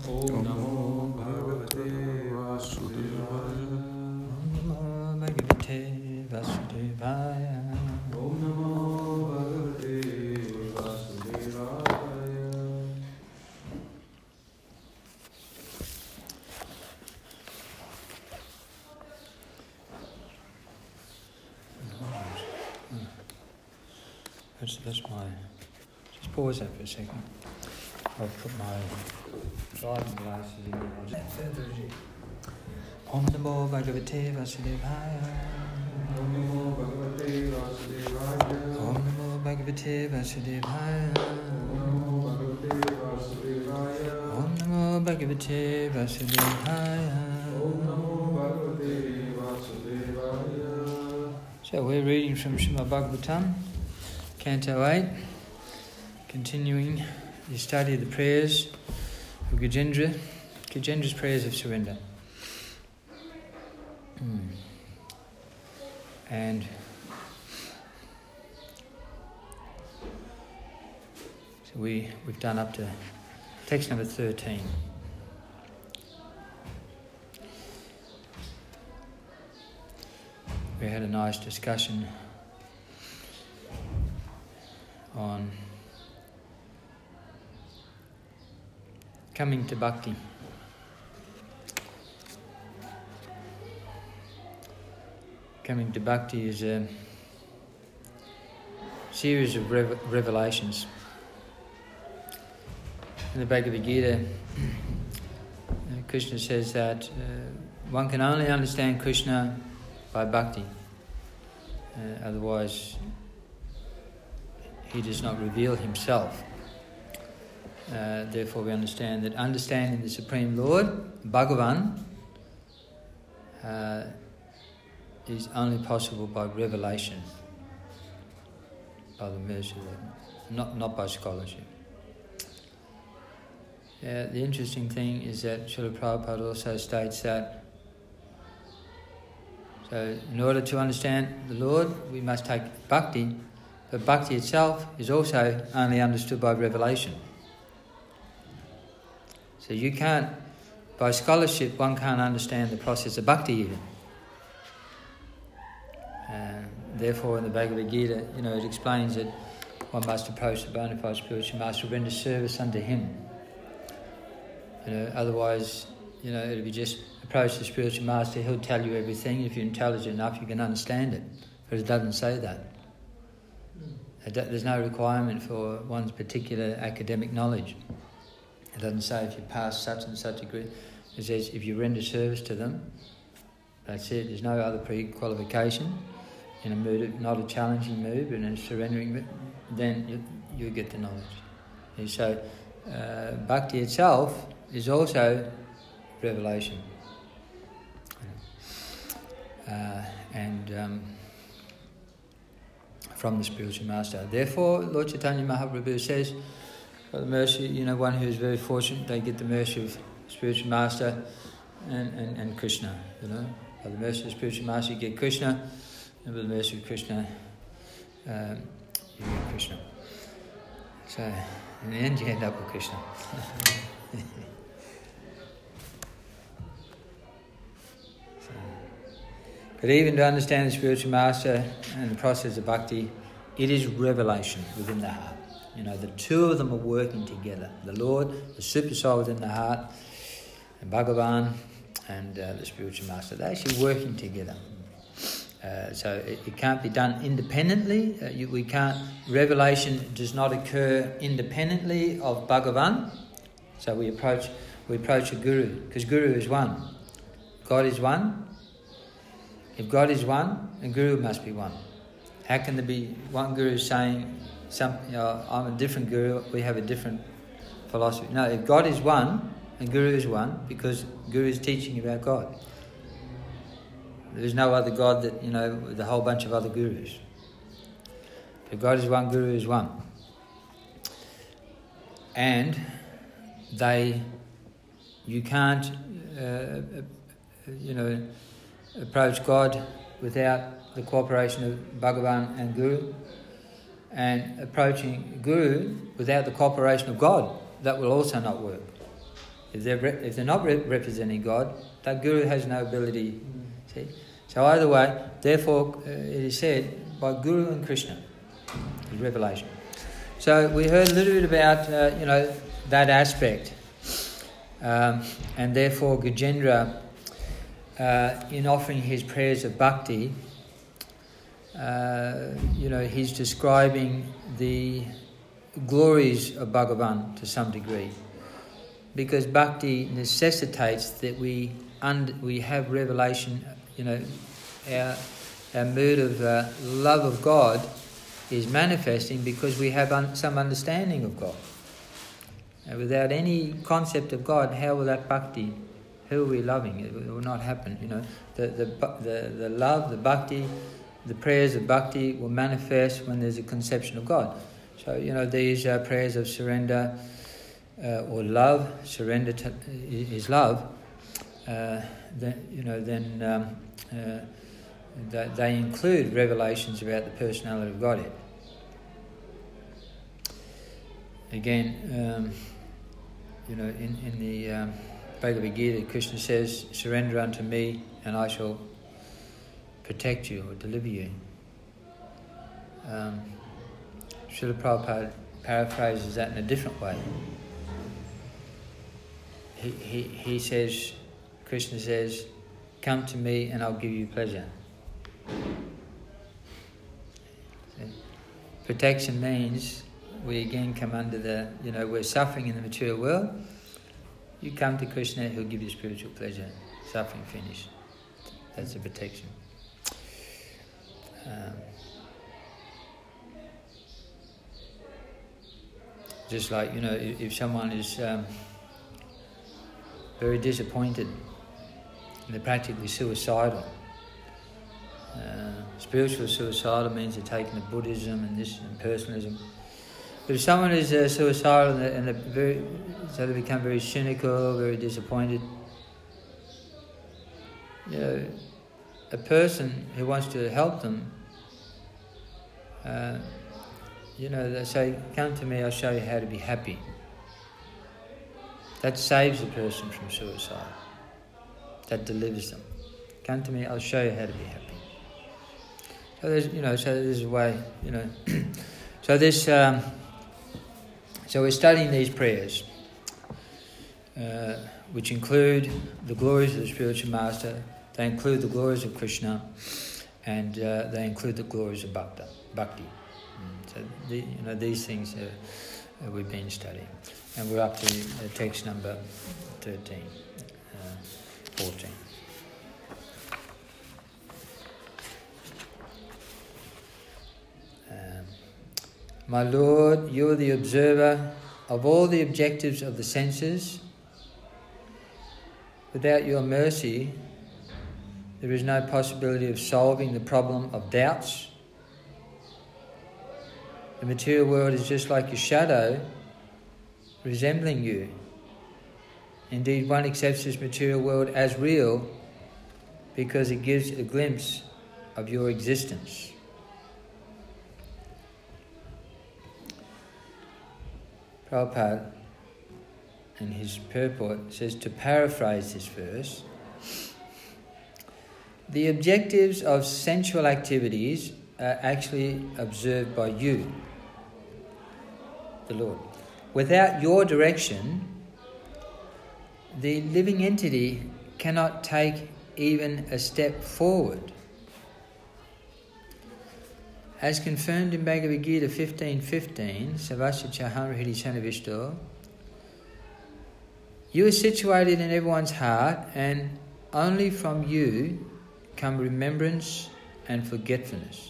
Om Namo Bhagavate Vasudevaya. Om Namo Bhagavate Vasudevaya. Om Namo Bhagavate Vasudevaya. That's my. Just pause that for a second. I'll put my driving glasses in. Om Namo Bhagavate Vasudevaya. Om Namo Bhagavate Vasudevaya. Om Namo Bhagavate Vasudevaya. Om Namo Bhagavate Vasudevaya. Om Namo Bhagavate Vasudevaya. So we're reading from Srimad Bhagavatam, Canto 8, continuing the study of the prayers of Gajendra, Gajendra's prayers of surrender. And so we've done up to text number 13. We had a nice discussion on coming to bhakti. Coming to bhakti is a series of revelations. In the Bhagavad Gita, Krishna says that one can only understand Krishna by bhakti. Otherwise, he does not reveal himself. Therefore, we understand that understanding the Supreme Lord, Bhagavan, is only possible by revelation, by the mercy of God, not by scholarship. The interesting thing is that Srila Prabhupada also states that so in order to understand the Lord, we must take bhakti, but bhakti itself is also only understood by revelation. So you can't, by scholarship, one can't understand the process of bhakti even. Therefore, in the Bhagavad Gita, it explains that one must approach the bona fide spiritual master, render service unto him. Otherwise, it'll be just approach the spiritual master, he'll tell you everything. If you're intelligent enough, you can understand it. But it doesn't say that. There's no requirement for one's particular academic knowledge. It doesn't say if you pass such and such a grade. It says if you render service to them, that's it. There's no other pre-qualification. In a mood, not a challenging mood, but in a surrendering mood, then you get the knowledge. And so, bhakti itself is also revelation. From the spiritual master. Therefore, Lord Chaitanya Mahaprabhu says, by the mercy, one who is very fortunate, they get the mercy of spiritual master and Krishna. By the mercy of spiritual master, you get Krishna, and by the mercy of Krishna, you get Krishna. So, in the end, you end up with Krishna. But even to understand the spiritual master and the process of bhakti, it is revelation within the heart. The two of them are working together. The Lord, the super soul within the heart, and Bhagavan, and the spiritual master. They're actually working together. So it can't be done independently. Revelation does not occur independently of Bhagavan. So we approach a guru, because guru is one. God is one. If God is one, then guru must be one. How can there be one guru saying, I'm a different guru, we have a different philosophy? No, if God is one, and guru is one, because guru is teaching about God. There is no other God that, with a whole bunch of other gurus. If God is one, guru is one. And you can't, approach God without the cooperation of Bhagavan and Guru, and approaching Guru without the cooperation of God, that will also not work. If they're not representing God, that guru has no ability. See? So either way, therefore, it is said by Guru and Krishna, is revelation. So we heard a little bit about that aspect, and therefore Gajendra, in offering his prayers of bhakti, he's describing the glories of Bhagavan to some degree, because bhakti necessitates that we have revelation. Our mood of love of God is manifesting because we have some understanding of God. And without any concept of God, how will that bhakti? Who are we loving? It will not happen. The love, the bhakti, the prayers of bhakti will manifest when there's a conception of God. So these prayers of surrender or love, surrender is love. They include revelations about the personality of Godhead. Again, in the Bhagavad Gita, Krishna says, "Surrender unto me, and I shall protect you or deliver you." Srila Prabhupada paraphrases that in a different way. He says, Krishna says, "Come to me and I'll give you pleasure." See? Protection means we again come under we're suffering in the material world. You come to Krishna, he'll give you spiritual pleasure. Suffering finished. That's the protection. Just like, if someone is very disappointed, they're practically suicidal. Spiritual suicidal means they're taking to Buddhism and this and personalism. But if someone is suicidal and they become very cynical, very disappointed, a person who wants to help them, they say, "Come to me, I'll show you how to be happy." That saves a person from suicide. That delivers them. Come to me, I'll show you how to be happy. So there's a way, So we're studying these prayers, which include the glories of the spiritual master. They include the glories of Krishna, and they include the glories of bhakti. So these things we've been studying, and we're up to text number 14. My Lord, you are the observer of all the objectives of the senses. Without your mercy, there is no possibility of solving the problem of doubts. The material world is just like a shadow resembling you. Indeed, one accepts this material world as real because it gives a glimpse of your existence. Prabhupada, in his purport, says, to paraphrase this verse, the objectives of sensual activities are actually observed by you, the Lord. Without your direction, the living entity cannot take even a step forward. As confirmed in Bhagavad Gita 15:15, Savasya Chaham Hri Chanavishto, you are situated in everyone's heart, and only from you come remembrance and forgetfulness.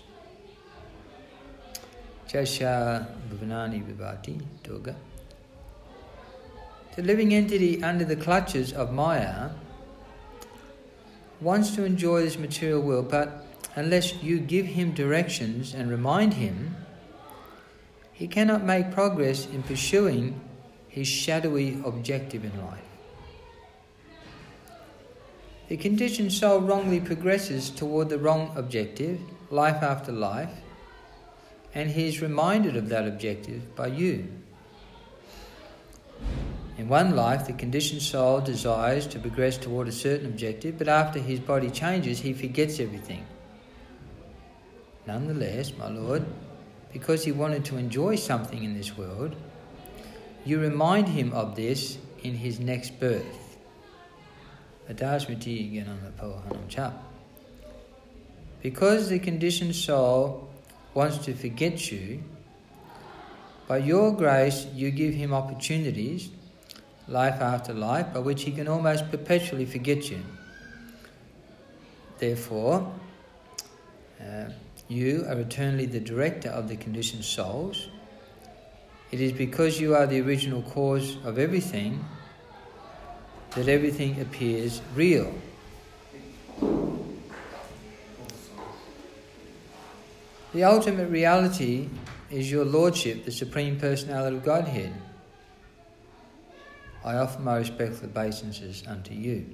Chasha Bhuvanani Vivati Toga. The living entity under the clutches of Maya wants to enjoy this material world, but unless you give him directions and remind him, he cannot make progress in pursuing his shadowy objective in life. The conditioned soul wrongly progresses toward the wrong objective, life after life, and he is reminded of that objective by you. In one life, the conditioned soul desires to progress toward a certain objective, but after his body changes, he forgets everything. Nonetheless, my Lord, because he wanted to enjoy something in this world, you remind him of this in his next birth. Because the conditioned soul wants to forget you, by your grace you give him opportunities, life after life, by which he can almost perpetually forget you. Therefore, you are eternally the director of the conditioned souls. It is because you are the original cause of everything that everything appears real. The ultimate reality is your Lordship, the Supreme Personality of Godhead. I offer my respectful obeisances unto you.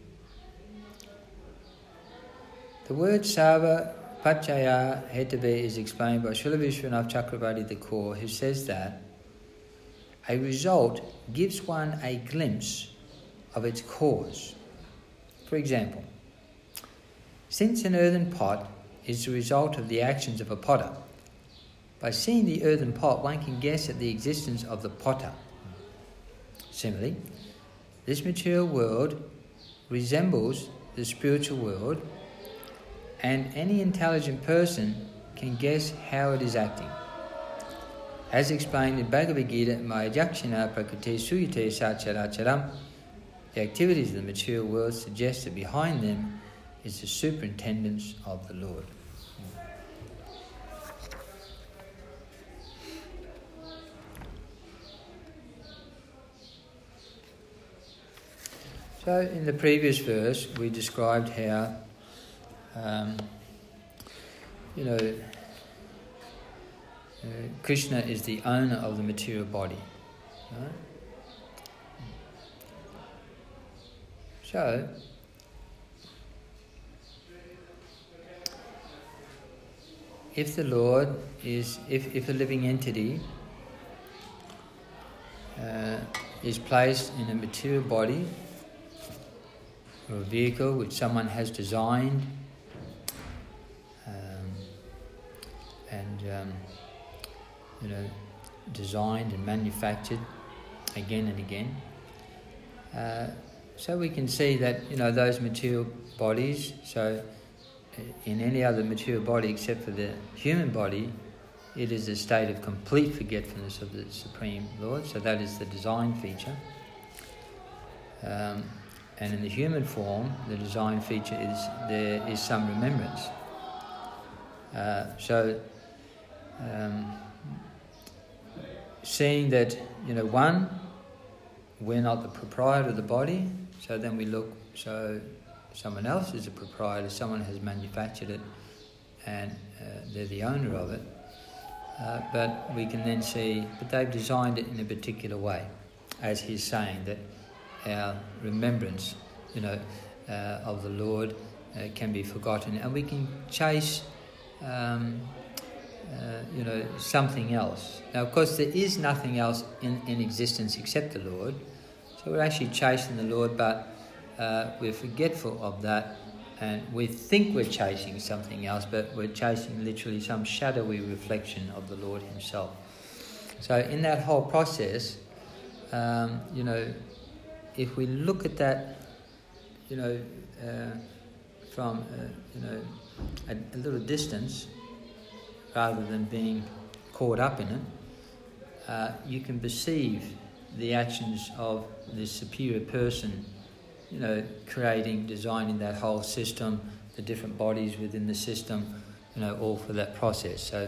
The word Sarva Pachaya Hetave is explained by Srila Vishwanath Chakravarti the Core, who says that a result gives one a glimpse of its cause. For example, since an earthen pot is the result of the actions of a potter, by seeing the earthen pot one can guess at the existence of the potter. Similarly, this material world resembles the spiritual world, and any intelligent person can guess how it is acting. As explained in Bhagavad Gita, Maya Jakshina Prakriti Suyate Sacharacharam, the activities of the material world suggest that behind them is the superintendence of the Lord. So in the previous verse we described how Krishna is the owner of the material body. Right? So if the Lord is, if a living entity is placed in a material body or a vehicle which someone has designed designed and manufactured again and again, so we can see that those material bodies, so in any other material body except for the human body, it is a state of complete forgetfulness of the Supreme Lord, so that is the design feature. And in the human form, the design feature is there is some remembrance. Seeing that, one, we're not the proprietor of the body, so then we look, so someone else is a proprietor, someone has manufactured it, and they're the owner of it. But we can then see, but they've designed it in a particular way, as he's saying that our remembrance, of the Lord can be forgotten, and we can chase, something else. Now, of course, there is nothing else in existence except the Lord, so we're actually chasing the Lord, but we're forgetful of that, and we think we're chasing something else, but we're chasing literally some shadowy reflection of the Lord himself. So in that whole process, if we look at that, from a little distance, rather than being caught up in it, you can perceive the actions of this superior person, creating, designing that whole system, the different bodies within the system, all for that process. So,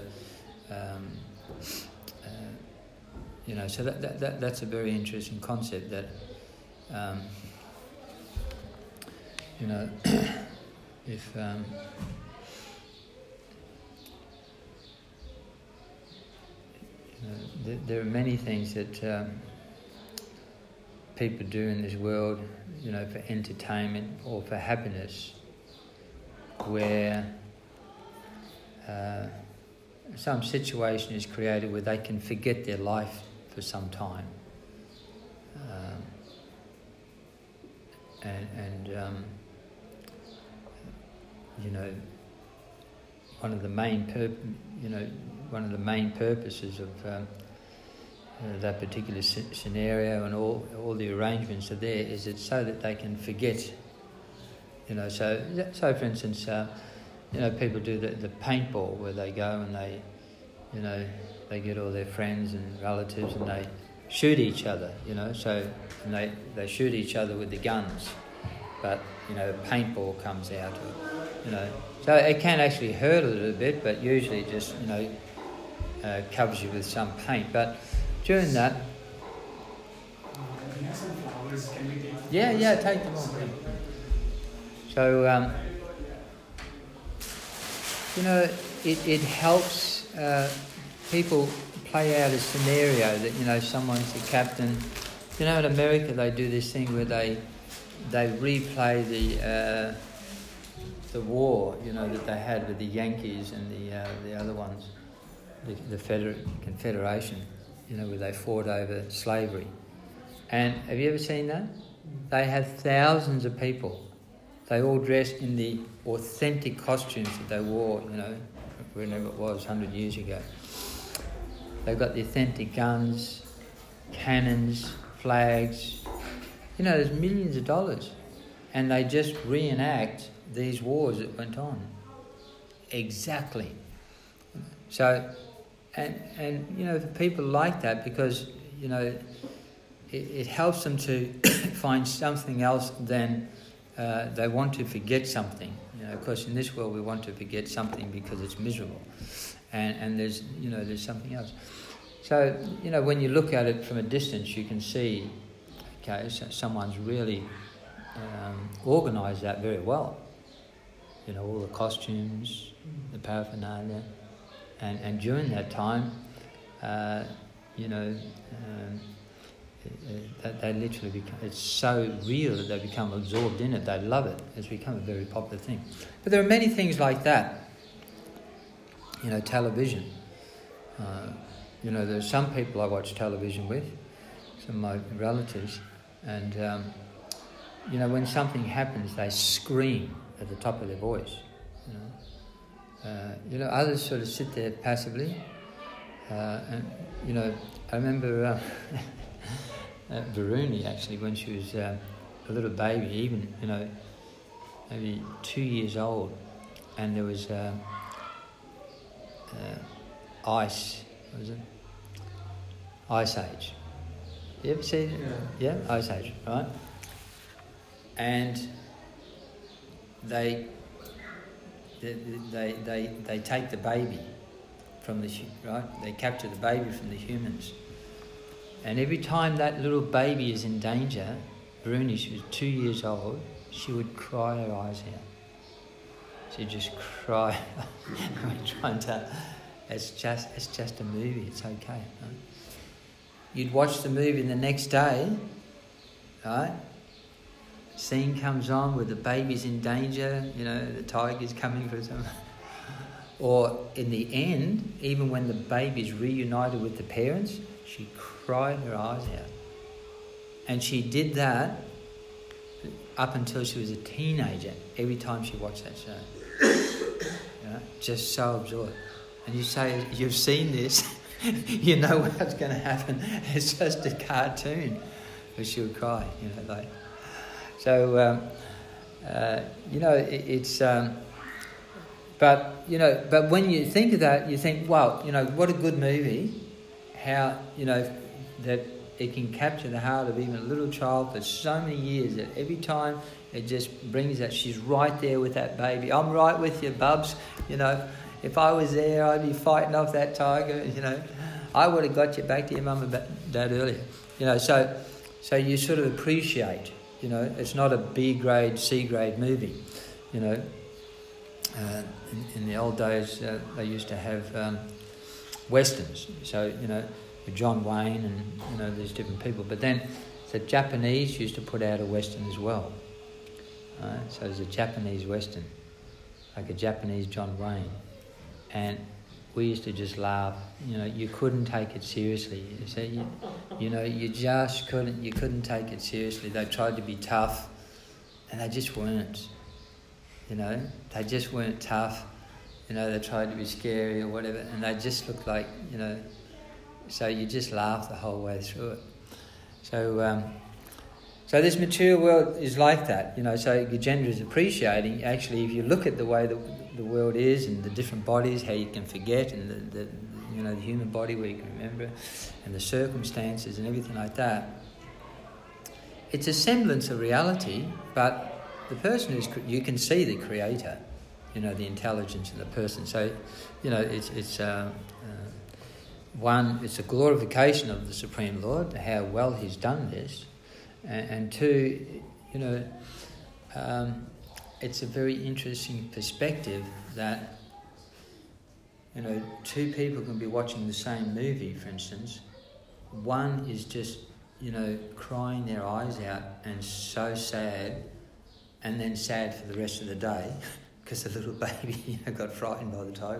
so that's a very interesting concept that, if there are many things that people do in this world, for entertainment or for happiness, where some situation is created where they can forget their life for some time. and you know, one of the main purposes of that particular scenario and all the arrangements are there is it's so that they can forget. You know, so for instance, you know, people do the paintball where they go and they, you know, they get all their friends and relatives and they shoot each other. You know, so and they shoot each other with the guns, but you know, paintball comes out. You know, so it can actually hurt a little bit, but usually just, you know, covers you with some paint. But during that, We have some flowers. Can we take? yeah, take them all. So you know, it helps people play out a scenario that, you know, someone's the captain. You know, in America they do this thing where they replay the war, you know, that they had with the Yankees and the other ones, the Confederation, you know, where they fought over slavery. And have you ever seen that? They have thousands of people. They all dressed in the authentic costumes that they wore, you know, whenever it was, 100 years ago. They've got the authentic guns, cannons, flags. You know, there's millions of dollars. And they just reenact these wars that went on. Exactly. So, and you know, the people like that because, you know, it helps them to find something else than they want to forget something. You know, of course, in this world we want to forget something because it's miserable, and there's, you know, there's something else. So, you know, when you look at it from a distance, you can see, okay, so someone's really organised that very well. You know, all the costumes, the paraphernalia, and during that time, you know. That they literally become, it's so real that they become absorbed in it, they love it, it's become a very popular thing. But there are many things like that. You know, television. You know, there's some people I watch television with, some of my relatives, and you know, when something happens, they scream at the top of their voice. You know, others sort of sit there passively, and you know, I remember. Varuni, actually, when she was a little baby, even, you know, maybe 2 years old, and there was ice, what was it? Ice Age. You ever see it? Yeah, Ice Age, right? And they take the baby from the, right? They capture the baby from the humans. And every time that little baby is in danger, Bruni, she was 2 years old, she would cry her eyes out. She'd just cry. It's just a movie, it's okay. Right? You'd watch the movie the next day, right? Scene comes on where the baby's in danger, you know, the tiger's coming for something. Or in the end, even when the baby's reunited with the parents, she cried her eyes out. And she did that up until she was a teenager, every time she watched that show. You know, just so absorbed. And you say, you've seen this, you know what's going to happen. It's just a cartoon. But she would cry, you know, like. So, you know, it's... but, you know, but when you think of that, you think, wow, you know, what a good movie. How, you know, that it can capture the heart of even a little child for so many years, that every time it just brings that, she's right there with that baby. I'm right with you, Bubs. You know, if I was there, I'd be fighting off that tiger, you know. I would have got you back to your mum and dad earlier. You know, so you sort of appreciate, you know, it's not a B grade, C grade movie, you know. In the old days, they used to have westerns, so, you know, with John Wayne and, you know, these different people. But then the Japanese used to put out a western as well. So there's a Japanese western, like a Japanese John Wayne. And we used to just laugh. You know, you couldn't take it seriously. You know, you just couldn't take it seriously. They tried to be tough, and they just weren't. They just weren't tough. They tried to be scary or whatever, and they just looked like, so you just laugh the whole way through it. So this material world is like that, so Gajendra is appreciating, actually, if you look at the way the world is and the different bodies, how you can forget, and the human body where you can remember, and the circumstances and everything like that, it's a semblance of reality, but the person you can see the creator, the intelligence of the person. So, it's one, it's a glorification of the Supreme Lord, how well he's done this, and two, it's a very interesting perspective that, two people can be watching the same movie, for instance. One is just, crying their eyes out and so sad, and then sad for the rest of the day because the little baby got frightened by the tiger,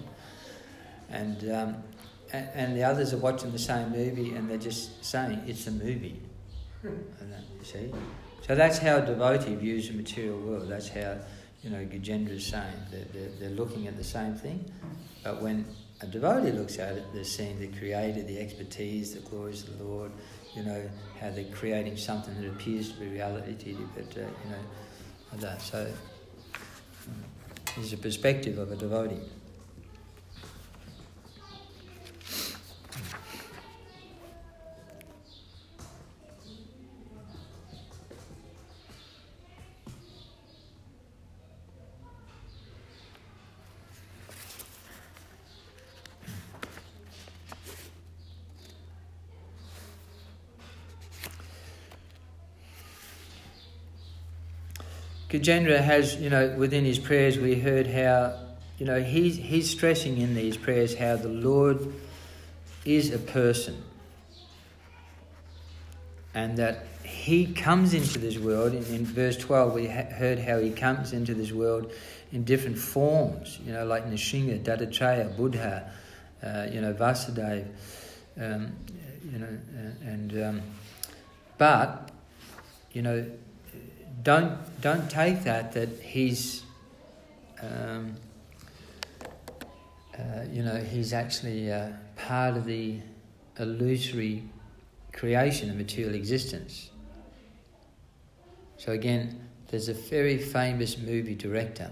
and the others are watching the same movie and they're just saying it's a movie. You see, so that's how a devotee views the material world. That's how Gajendra is saying they're looking at the same thing, but when a devotee looks at it, they're seeing the Creator, the expertise, the glories of the Lord. How they're creating something that appears to be reality, but like that. So there's a perspective of a devotee. Gajendra has, within his prayers we heard how, he's stressing in these prayers how the Lord is a person, and that he comes into this world. In verse 12 we heard how he comes into this world in different forms, like Nrsimha, Dattatreya, Buddha, Vasudeva, but, don't take that he's, he's actually part of the illusory creation of material existence. So again, there's a very famous movie director,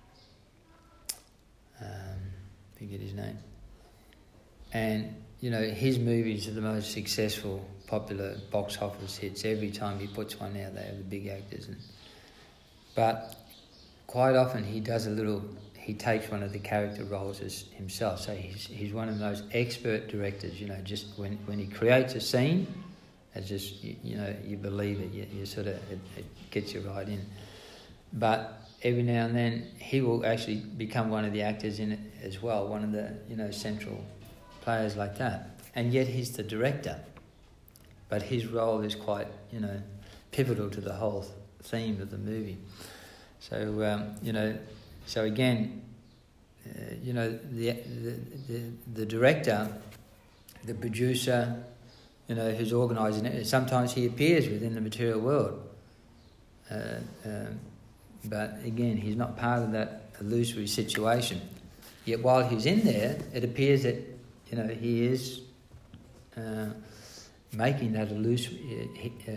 forget his name, and his movies are the most successful, popular box office hits. Every time he puts one out, they have the big actors. But quite often he takes one of the character roles as himself. So he's one of those expert directors. Just when he creates a scene, it's just you believe it. You sort of it gets you right in. But every now and then he will actually become one of the actors in it as well. One of the central players like that. And yet he's the director. But his role is quite, pivotal to the whole theme of the movie. So, so again, the director, the producer, who's organising it, sometimes he appears within the material world. But again, he's not part of that illusory situation. Yet while he's in there, it appears that, he is making that illusory,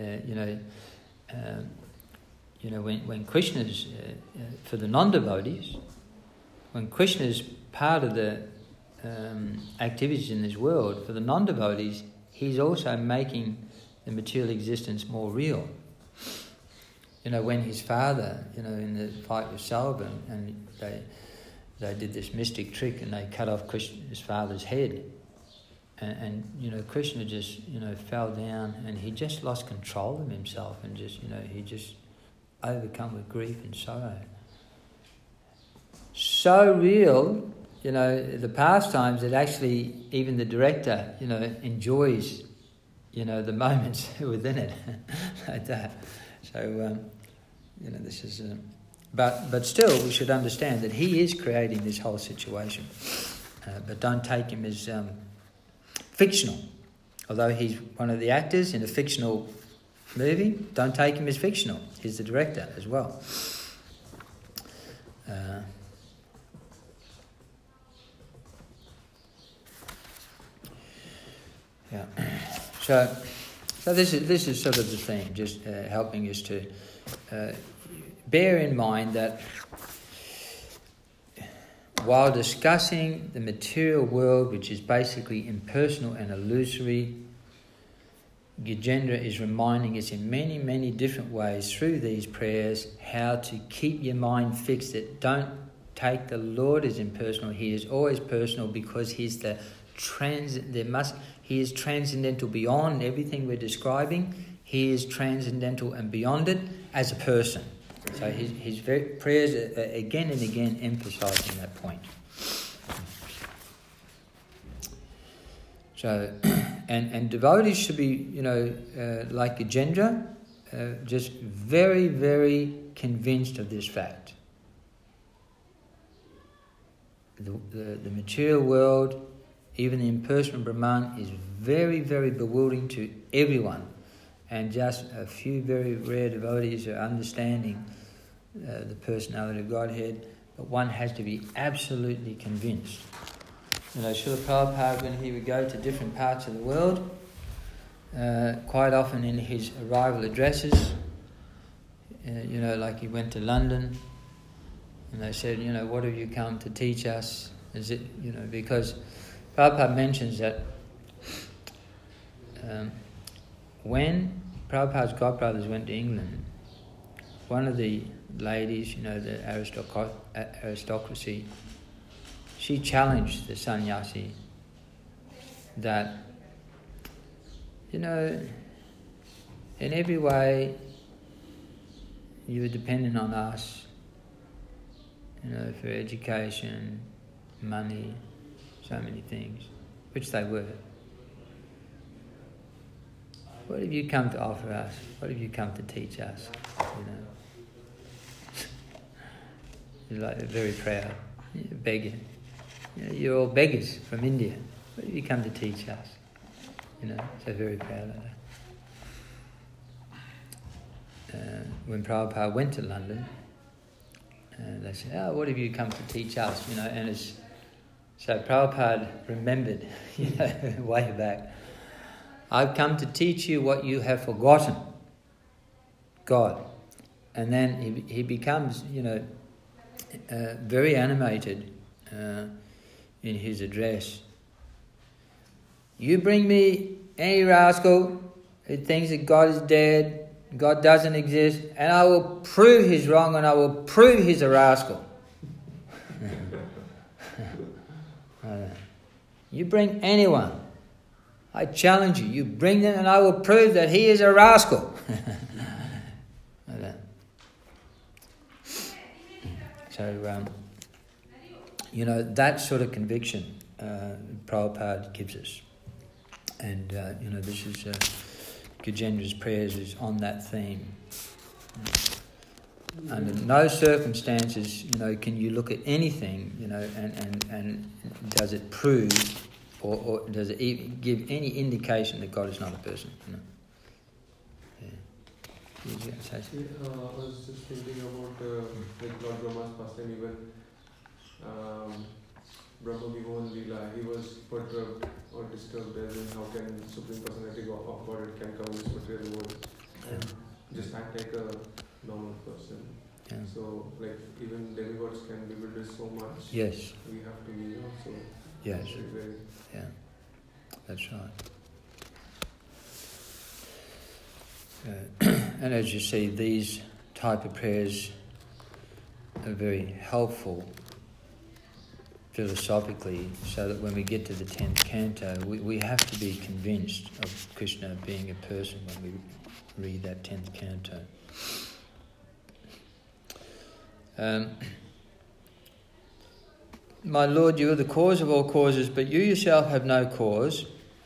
when Krishna's, for the non-devotees, when Krishna's part of the activities in this world, for the non-devotees, he's also making the material existence more real. When his father, in the fight with Salban, and they did this mystic trick and they cut off his father's head. And Krishna just, fell down and he just lost control of himself and just, he just overcome with grief and sorrow. So real, the pastimes that actually even the director, enjoys, the moments within it like that. So, this is... But still, we should understand that he is creating this whole situation. But don't take him as fictional. Although he's one of the actors in a fictional movie, don't take him as fictional. He's the director as well. Yeah. So this is sort of the theme, just helping us to bear in mind that while discussing the material world, which is basically impersonal and illusory, Gajendra is reminding us in many, many different ways through these prayers how to keep your mind fixed. That don't take the Lord as impersonal. He is always personal because He's He is transcendental beyond everything we're describing. He is transcendental and beyond it as a person. So his prayers are again and again emphasising that point. So, and devotees should be, like Gajendra, just very, very convinced of this fact. The material world, even the impersonal Brahman, is very, very bewildering to everyone. And just a few very rare devotees are understanding the personality of Godhead, but one has to be absolutely convinced. Srila Prabhupada, when he would go to different parts of the world, quite often in his arrival addresses, like he went to London, and they said, what have you come to teach us? Is it, because Prabhupada mentions that when Prabhupada's godbrothers went to England, one of the ladies, the aristocracy, she challenged the sannyasi that, in every way you were dependent on us, for education, money, so many things, which they were. What have you come to offer us? What have you come to teach us? You're like very proud. You're begging. You're all beggars from India. What have you come to teach us? So very proud of that. When Prabhupada went to London, they said, what have you come to teach us? So Prabhupada remembered, way back, I've come to teach you what you have forgotten, God. And then he becomes, very animated in his address. You bring me any rascal who thinks that God is dead, God doesn't exist, and I will prove he's wrong and I will prove he's a rascal. You bring anyone, I challenge you, you bring them and I will prove that he is a rascal. So, that sort of conviction Prabhupada gives us. And, this is Gajendra's prayers is on that theme. Under no circumstances, can you look at anything, and does it prove or does it even give any indication that God is not a person? Yeah. I was just thinking about Lord Brahma's pastime, even Brahma Vimohan Leela, he was perturbed or disturbed as in how can Supreme Personality of God can come in this material world and just act like a normal person. Yeah. So, even demigods can be bewildered so much. Yes. We have to be also. Yes. Very, yeah. That's right. And as you see, these type of prayers are very helpful philosophically, so that when we get to the 10th canto, we have to be convinced of Krishna being a person when we read that 10th canto. My Lord, you are the cause of all causes, but you yourself have no cause.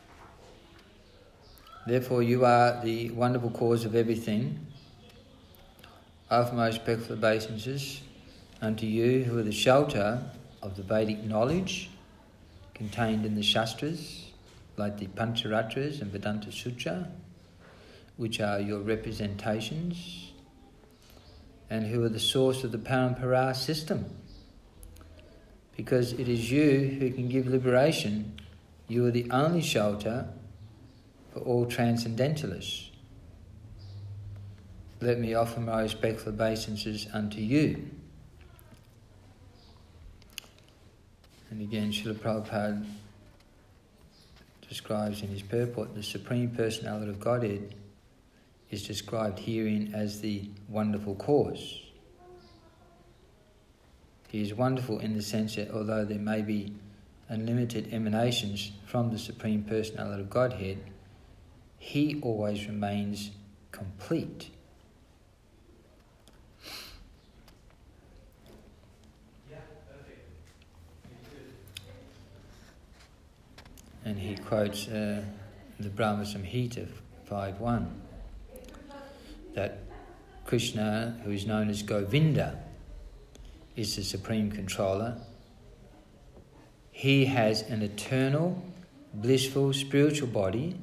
Therefore you are the wonderful cause of everything. I offer my respectful obeisances unto you, who are the shelter of the Vedic knowledge contained in the Shastras, like the Pancharatras and Vedanta Sutra, which are your representations, and who are the source of the Parampara system. Because it is you who can give liberation. You are the only shelter for all transcendentalists. Let me offer my respectful obeisances unto you. And again, Srila Prabhupada describes in his purport, the Supreme Personality of Godhead is described herein as the wonderful cause. He is wonderful in the sense that although there may be unlimited emanations from the Supreme Personality of Godhead, he always remains complete. And he quotes the Brahma Samhita 5.1 that Krishna, who is known as Govinda, is the Supreme Controller. He has an eternal, blissful, spiritual body.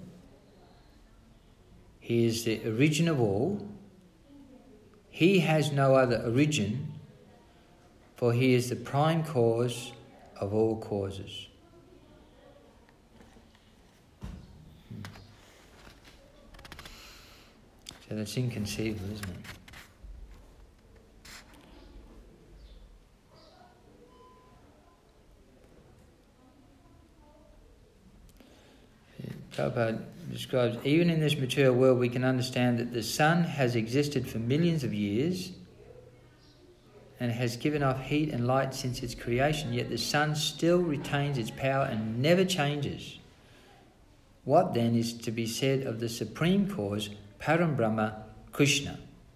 He is the origin of all. He has no other origin, for he is the prime cause of all causes. So that's inconceivable, isn't it? Prabhupada describes, even in this material world we can understand that the sun has existed for millions of years and has given off heat and light since its creation, yet the sun still retains its power and never changes. What then is to be said of the Supreme Cause, Param Brahma, Krishna?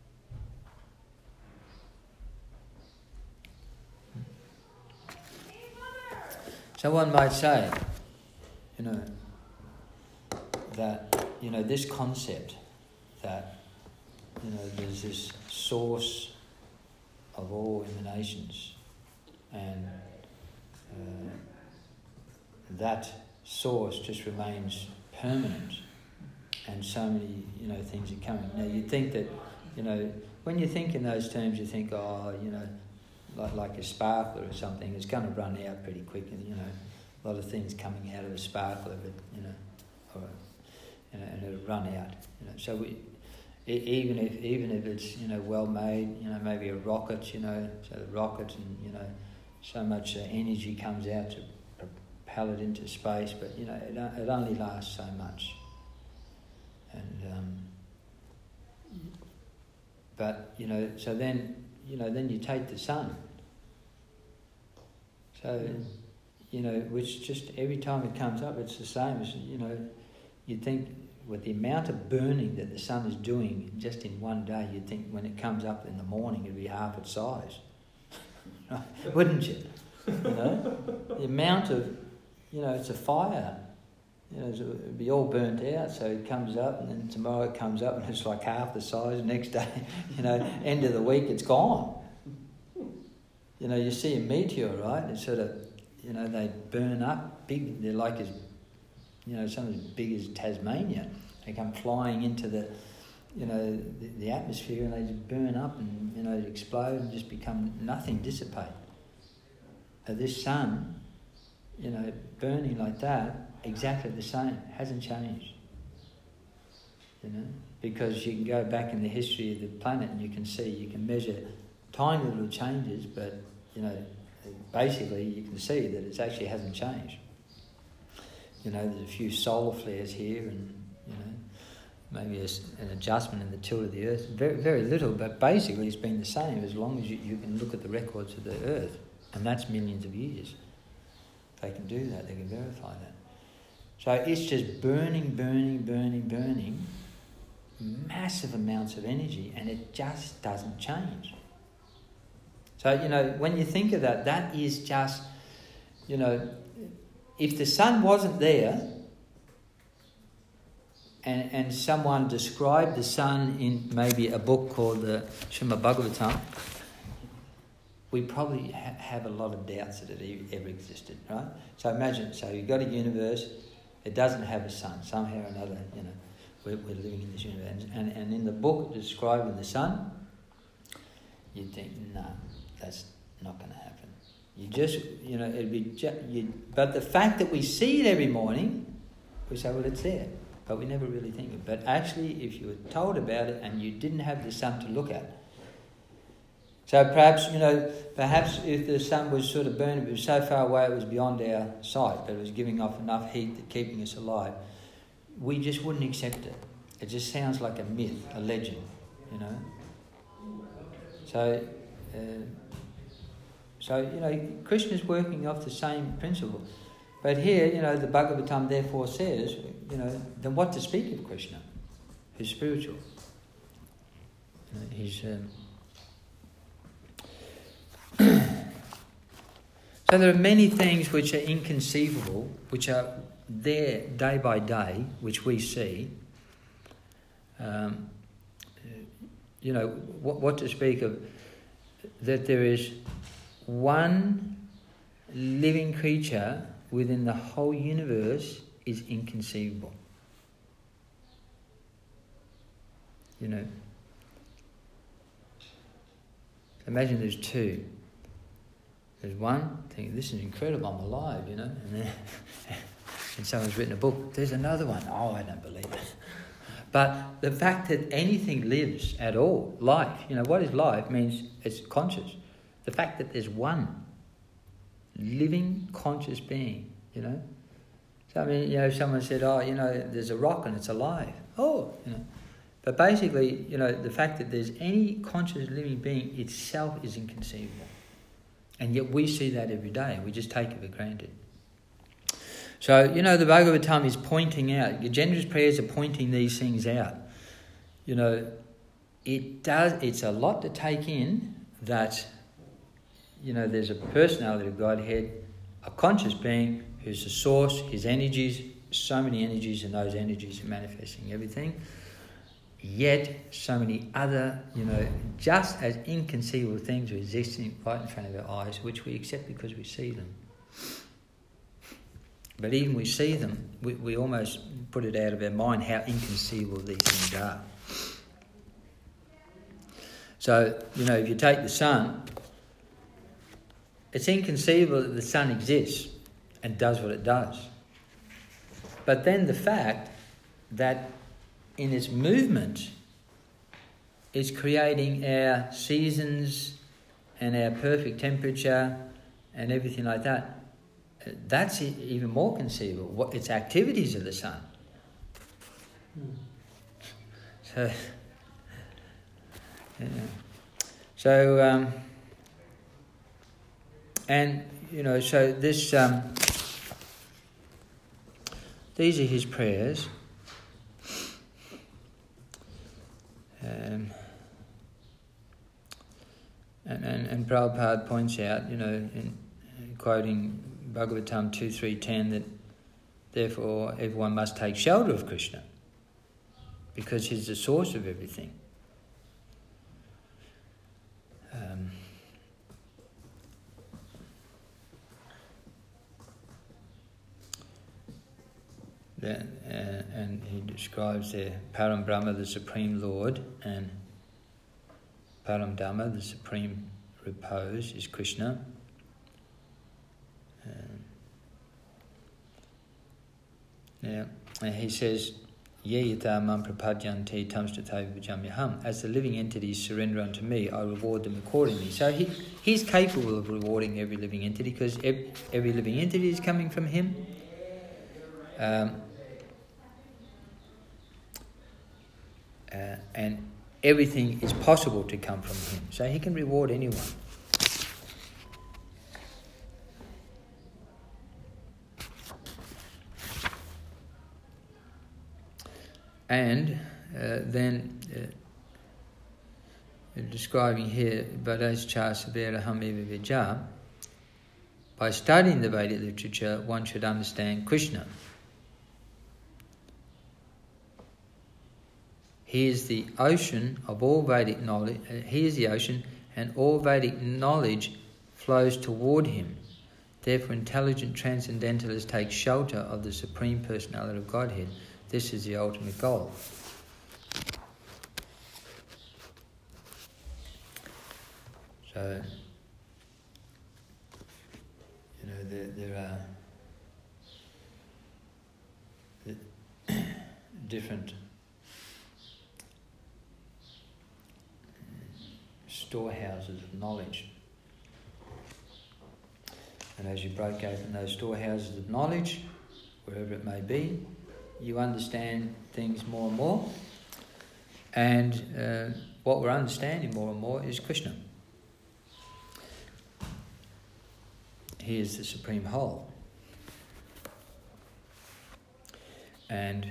So one might say, that, this concept that, there's this source of all emanations and that source just remains permanent and so many, things are coming. Now you'd think that, when you think in those terms you think, like a sparkler or something, it's going to run out pretty quick and, a lot of things coming out of a sparkler, but, and it'll run out. So even if it's well made, maybe a rocket, so the rocket and so much energy comes out to propel it into space, but it only lasts so much. And but so then then you take the sun. So which just every time it comes up, it's the same as you'd think. With the amount of burning that the sun is doing just in one day, you'd think when it comes up in the morning it'd be half its size. Wouldn't you? The amount of, it's a fire. It'd be all burnt out, so it comes up and then tomorrow it comes up and it's like half the size. Next day, end of the week it's gone. You see a meteor, right? It's sort of, they burn up big, they're like as some as big as Tasmania. They come flying into the atmosphere and they just burn up and, explode and just become nothing, dissipate. This sun, burning like that, exactly the same, hasn't changed. Because you can go back in the history of the planet and you can measure tiny little changes, but, basically you can see that it actually hasn't changed. There's a few solar flares here and, maybe an adjustment in the tilt of the Earth. Very, very little, but basically it's been the same as long as you can look at the records of the Earth. And that's millions of years. They can do that, they can verify that. So it's just burning, massive amounts of energy, and it just doesn't change. So, when you think of that, that is just, if the sun wasn't there, and someone described the sun in maybe a book called the Srimad Bhagavatam, we probably have a lot of doubts that it ever existed, right? So imagine, you've got a universe, it doesn't have a sun, somehow or another, we're living in this universe. And in the book describing the sun, you'd think, no, that's not going to happen. You just, it'd be but the fact that we see it every morning, we say, well, it's there. But we never really think of it. But actually, if you were told about it and you didn't have the sun to look at, so perhaps if the sun was sort of burning, it was so far away it was beyond our sight, but it was giving off enough heat that keeping us alive, we just wouldn't accept it. It just sounds like a myth, a legend, So, Krishna's working off the same principle. But here, the Bhagavatam therefore says, then what to speak of Krishna, who's spiritual? So there are many things which are inconceivable, which are there day by day, which we see. What to speak of, that there is one living creature within the whole universe is inconceivable. Imagine there's two. There's one thinking, this is incredible, I'm alive, and then and someone's written a book, there's another one, oh, I don't believe it. But the fact that anything lives at all, life, what is life? Means it's conscious. The fact that there's one living conscious being, So someone said, there's a rock and it's alive. But basically, the fact that there's any conscious living being itself is inconceivable. And yet we see that every day. We just take it for granted. So, the Bhagavatam is pointing out, Gajendra's prayers are pointing these things out. It's a lot to take in that, there's a personality of Godhead, a conscious being who's the source, his energies, so many energies, and those energies are manifesting everything. Yet, so many other, just as inconceivable things are existing right in front of our eyes, which we accept because we see them. But even we see them, we almost put it out of our mind how inconceivable these things are. So, if you take the sun, it's inconceivable that the sun exists and does what it does. But then the fact that in its movement, it's creating our seasons and our perfect temperature and everything like that. That's even more conceivable. Its activities of the sun. So, yeah. So, so this, these are his prayers. And Prabhupada points out, in quoting Bhagavatam 2.3.10, that therefore everyone must take shelter of Krishna because he's the source of everything. And he describes there Param Brahma, the Supreme Lord, and Param Dhamma, the Supreme Repose, is Krishna. And he says, Ye yata mam prapadyanti tamstataiva vajamyaham. As the living entities surrender unto me, I reward them accordingly. So he's capable of rewarding every living entity because every living entity is coming from him. And everything is possible to come from him. So he can reward anyone. And then describing here, Badascha Saberaham Eva Vijja, by studying the Vedic literature, one should understand Krishna. He is the ocean of all Vedic knowledge. He is the ocean, and all Vedic knowledge flows toward him. Therefore, intelligent transcendentalists take shelter of the Supreme Personality of Godhead. this is the ultimate goal. So, there are different storehouses of knowledge. And as you break open those storehouses of knowledge, wherever it may be, you understand things more and more. And what we're understanding more and more is Krishna. He is the supreme whole. And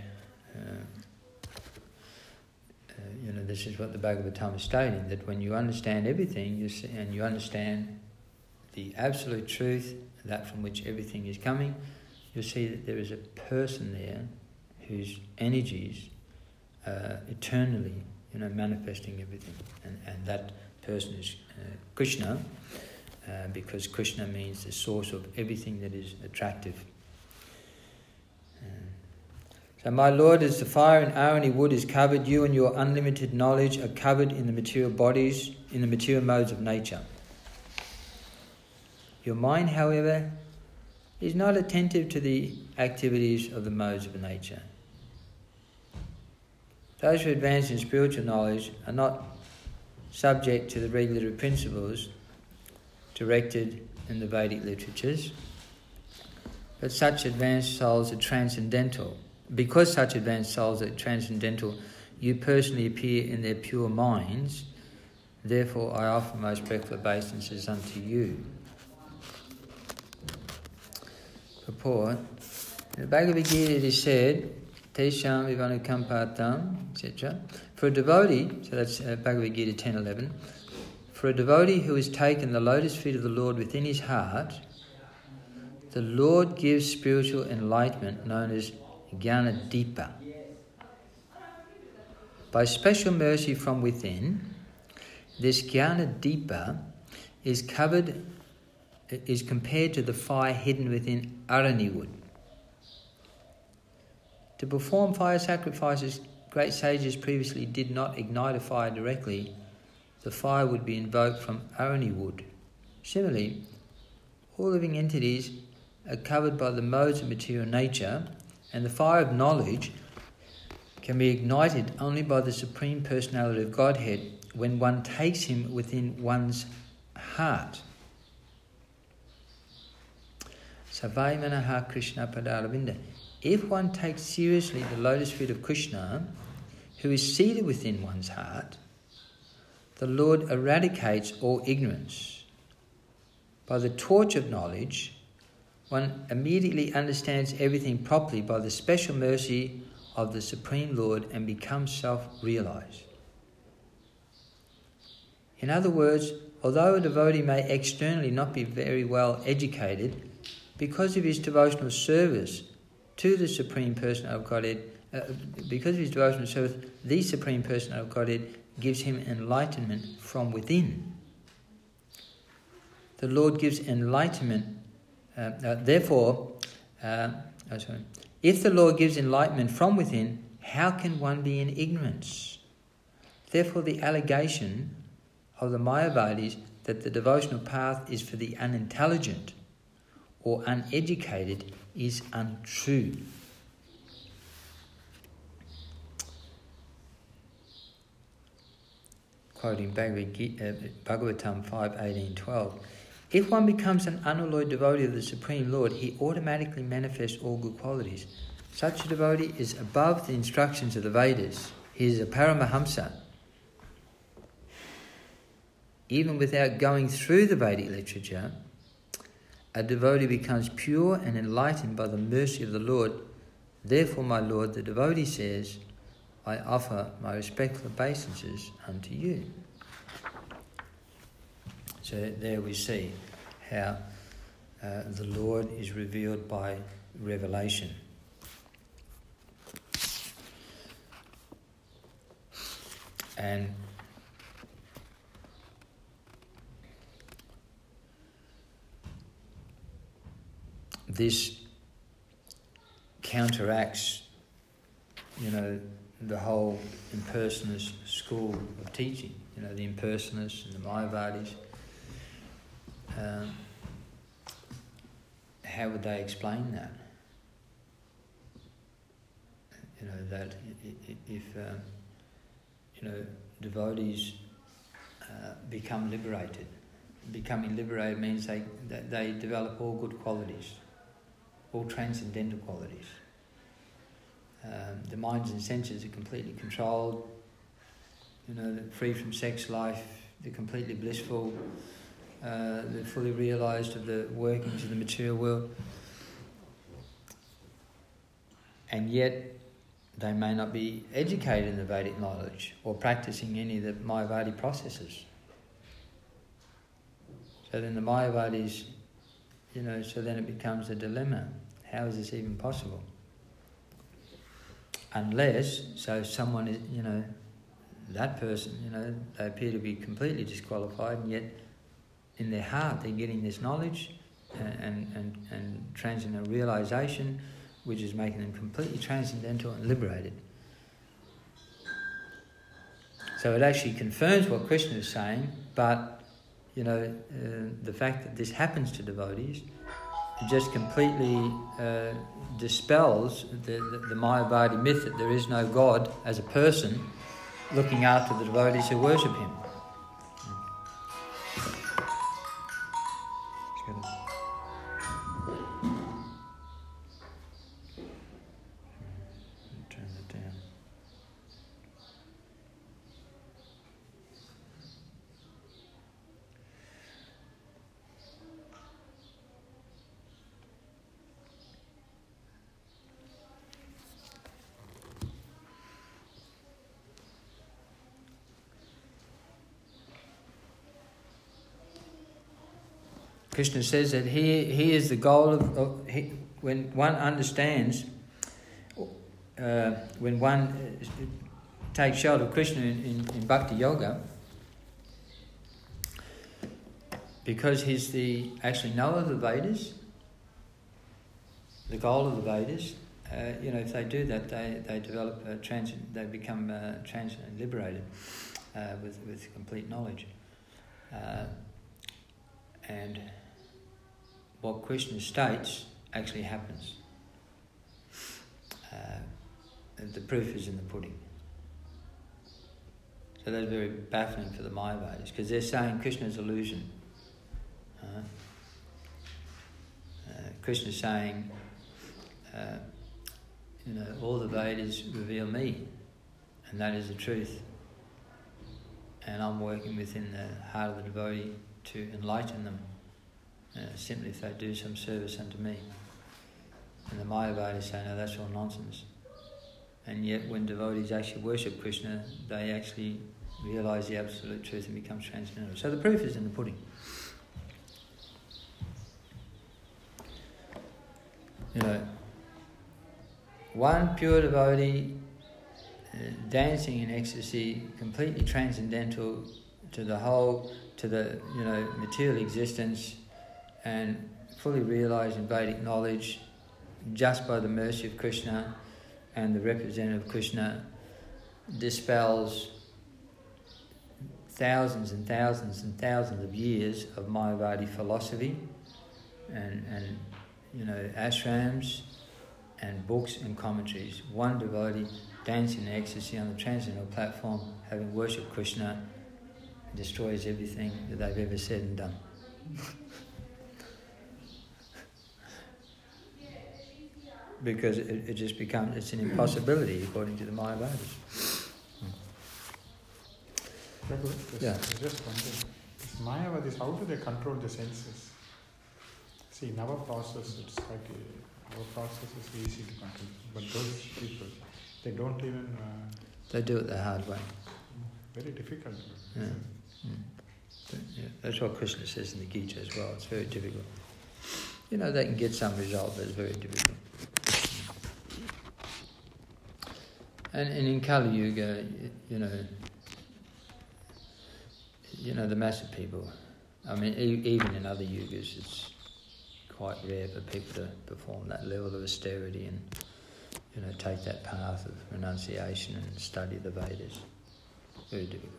this is what the Bhagavatam is stating, that when you understand everything and you understand the absolute truth, that from which everything is coming, you'll see that there is a person there whose energies are eternally, manifesting everything. And that person is Krishna, because Krishna means the source of everything that is attractive. So my Lord, as the fire in Arani wood is covered, you and your unlimited knowledge are covered in the material bodies, in the material modes of nature. Your mind, however, is not attentive to the activities of the modes of nature. Those who advance in spiritual knowledge are not subject to the regulatory principles directed in the Vedic literatures, but such advanced souls are transcendental. Because such advanced souls are transcendental, you personally appear in their pure minds. Therefore, I offer my respectful obeisances unto you. Purport. In the Bhagavad Gita it is said, Tesham vivanukampatam, etc. For a devotee, so that's Bhagavad Gita 10:11. For a devotee who has taken the lotus feet of the Lord within his heart, the Lord gives spiritual enlightenment known as Jnana Deepa. By special mercy from within, this Jnana Deepa is compared to the fire hidden within Arani wood. To perform fire sacrifices, great sages previously did not ignite a fire directly. The fire would be invoked from Arani wood. Similarly, all living entities are covered by the modes of material nature, and the fire of knowledge can be ignited only by the Supreme Personality of Godhead when one takes him within one's heart. Savai manaha Krishna padaravinda. If one takes seriously the lotus feet of Krishna, who is seated within one's heart, the Lord eradicates all ignorance. By the torch of knowledge, one immediately understands everything properly by the special mercy of the Supreme Lord and becomes self-realized. In other words, although a devotee may externally not be very well educated, because of his devotional service to the Supreme Person of Godhead, the Supreme Person of Godhead gives him enlightenment from within. The Lord gives enlightenment. If the Lord gives enlightenment from within, how can one be in ignorance? Therefore, the allegation of the Mayavadis that the devotional path is for the unintelligent or uneducated is untrue. Quoting Bhagavatam 5:18-12. If one becomes an unalloyed devotee of the Supreme Lord, he automatically manifests all good qualities. Such a devotee is above the instructions of the Vedas. He is a Paramahamsa. Even without going through the Vedic literature, a devotee becomes pure and enlightened by the mercy of the Lord. Therefore, my Lord, the devotee says, I offer my respectful obeisances unto you. So there we see how the Lord is revealed by revelation. And this counteracts the whole impersonalist school of teaching, the impersonalists and the Mayavadis. How would they explain that? That if devotees become liberated. Becoming liberated means that they develop all good qualities, all transcendental qualities. The minds and senses are completely controlled, they're free from sex life, they're completely blissful, they're fully realised of the workings of the material world. And yet they may not be educated in the Vedic knowledge or practicing any of the Mayavadi processes. So then the Mayavadis, so then it becomes a dilemma. How is this even possible? Unless, so someone is, that person, they appear to be completely disqualified, and yet in their heart they're getting this knowledge and transcendental realisation, which is making them completely transcendental and liberated. So it actually confirms what Krishna is saying, but the fact that this happens to devotees, it just completely dispels the Mayavadi myth that there is no God as a person looking after the devotees who worship him. Turn that down. Krishna says that he is the goal of when one understands, when one takes shelter of Krishna in Bhakti Yoga, because he's the actually knower of the Vedas, the goal of the Vedas. If they do that, they develop they become transient, liberated with complete knowledge, and what Krishna states actually happens. The proof is in the pudding. So that's very baffling for the Mayavadis, because they're saying Krishna's illusion. Krishna's saying, all the Vedas reveal me, and that is the truth. And I'm working within the heart of the devotee to enlighten them, simply if they do some service unto me. And the Mayavadis say, no, that's all nonsense. And yet when devotees actually worship Krishna, they actually realise the absolute truth and become transcendental. So the proof is in the pudding. One pure devotee dancing in ecstasy, completely transcendental to the material existence, and fully realised in Vedic knowledge, just by the mercy of Krishna and the representative of Krishna, dispels thousands and thousands and thousands of years of Mayavadi philosophy and ashrams and books and commentaries. One devotee dancing in ecstasy on the transcendental platform, having worshipped Krishna, destroys everything that they've ever said and done. Because it just becomes, it's an impossibility according to the Mayavadis. Yeah. Just one thing. This Mayavadis, how do they control the senses? See, in our process, it's quite, our process is easy to control. But those people, they don't even... they do it the hard way. Very difficult. Yeah. Yeah. That's what Krishna says in the Gita as well. It's very difficult. They can get some result, but it's very difficult. And in Kali Yuga, the mass of people, I mean, even in other yugas, it's quite rare for people to perform that level of austerity and, take that path of renunciation and study the Vedas. Very difficult.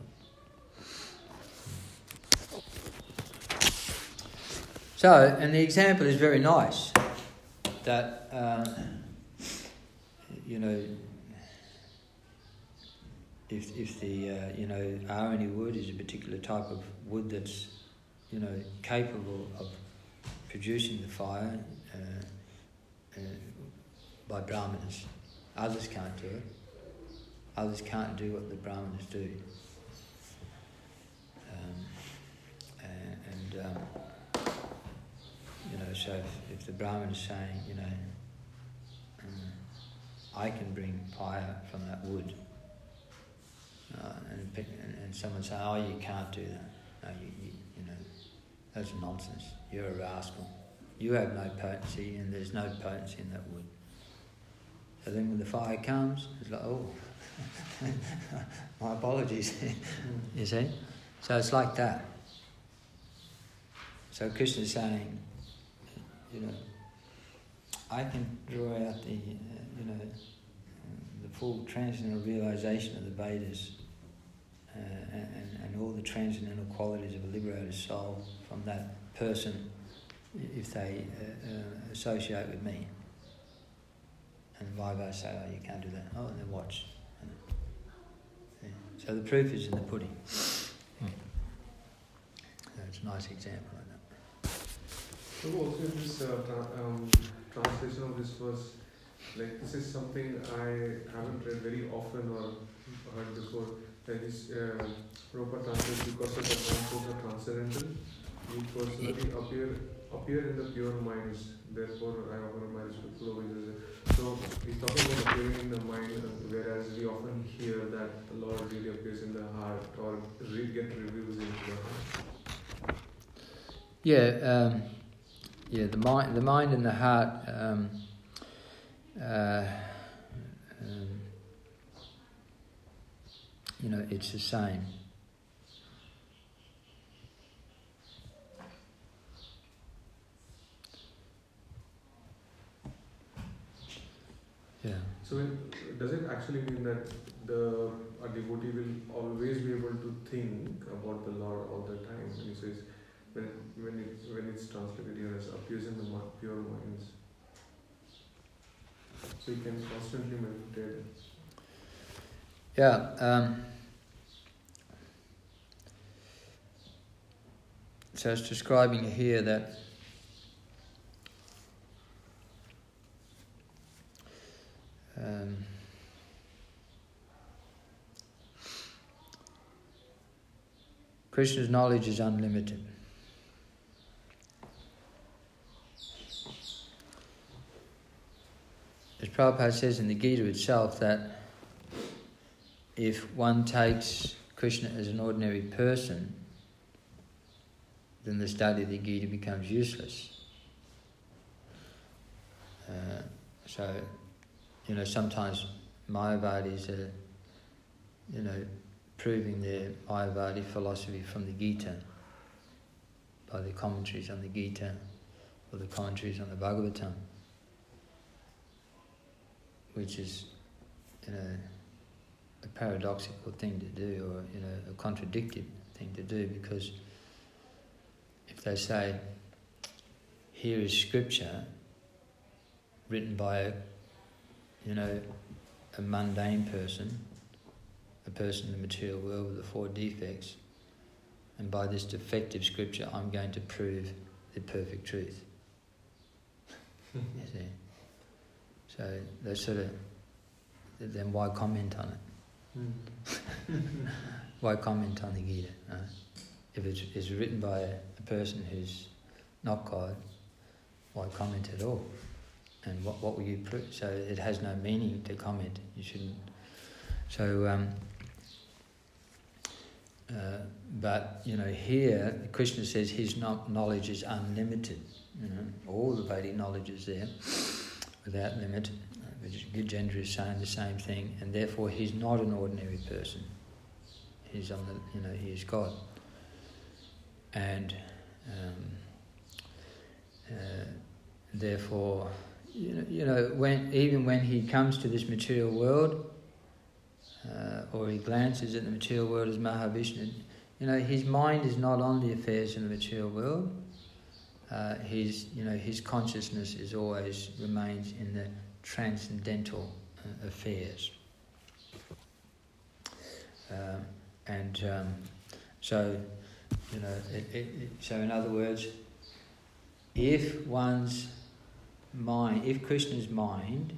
So, and the example is very nice, that, if the, Arani wood is a particular type of wood that's, capable of producing the fire by Brahmanas. Others can't do it. Others can't do what the Brahmanas do. So if the Brahman is saying, I can bring fire from that wood, and someone saying, oh, you can't do that. No, that's nonsense. You're a rascal. You have no potency, and there's no potency in that wood. So then when the fire comes, it's like, oh, my apologies. You see? So it's like that. So Krishna's saying, I can draw out the full transcendental realization of the Vedas and all the transcendental qualities of a liberated soul from that person if they associate with me. And Vairava say, oh, you can't do that. Oh, and then watch. Yeah. So the proof is in the pudding. So it's a nice example like that. So also in this translation of this verse, like this is something I haven't read very often or heard before. That is Prabhupada translates because of the concept of transcendental. You personally appear in the pure minds. Therefore, I offer my respectful obeisances. So he's talking about appearing in the mind, whereas we often hear that the Lord really appears in the heart or get reveals into the heart. Yeah, the mind and the heart. It's the same. Yeah. So does it actually mean that a devotee will always be able to think about the Lord all the time? And he says when it's translated here as appears in the pure minds. So you can constantly meditate. Yeah. So it's describing here that Krishna's knowledge is unlimited. As Prabhupada says in the Gita itself, that if one takes Krishna as an ordinary person, then the study of the Gita becomes useless. Sometimes Mayavadis are, proving their Mayavadi philosophy from the Gita by the commentaries on the Gita or the commentaries on the Bhagavatam, which is, a paradoxical thing to do, or a contradictory thing to do, because if they say, here is scripture written by a mundane person, a person in the material world with the four defects, and by this defective scripture I'm going to prove the perfect truth. You see? So they sort of, then why comment on it? Why comment on the Gita? If it's written by a person who's not God, why comment at all? And what will you prove? So it has no meaning to comment. You shouldn't. So, but here Krishna says his knowledge is unlimited. All the Vedic knowledge is there, without limit. Gajendra is saying the same thing, and therefore he's not an ordinary person. He's on the, he is God, and therefore, when he comes to this material world, or he glances at the material world as Mahavishnu, his mind is not on the affairs of the material world. His consciousness is always remains in the transcendental affairs. So in other words, if Krishna's mind,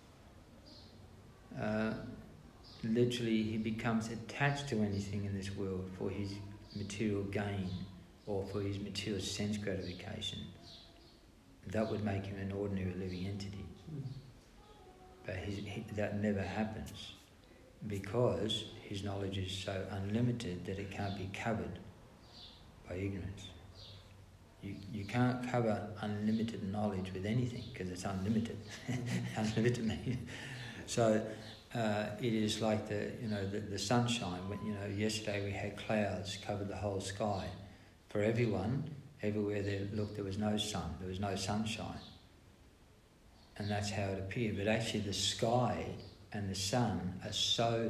literally he becomes attached to anything in this world for his material gain or for his material sense gratification, that would make him an ordinary living entity. But that never happens because his knowledge is so unlimited that it can't be covered by ignorance. You can't cover unlimited knowledge with anything because it's unlimited. Unlimited means. So it is like the sunshine. When, yesterday we had clouds covered the whole sky. For everyone, everywhere they looked, there was no sun. There was no sunshine. And that's how it appeared. But actually the sky and the sun are so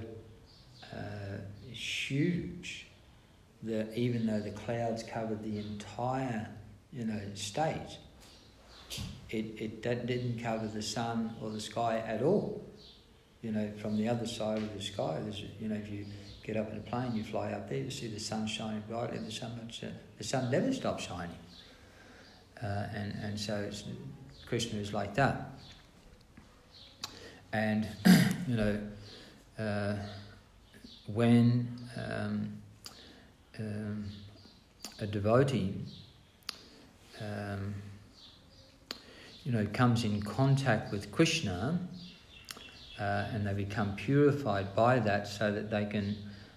huge that even though the clouds covered the entire state, that didn't cover the sun or the sky at all. From the other side of the sky, there's, if you get up in a plane, you fly up there, you see the sun shining brightly. The sun never stops shining, and so Krishna is like that. And when a devotee comes in contact with Krishna, and they become purified by that, so that they can,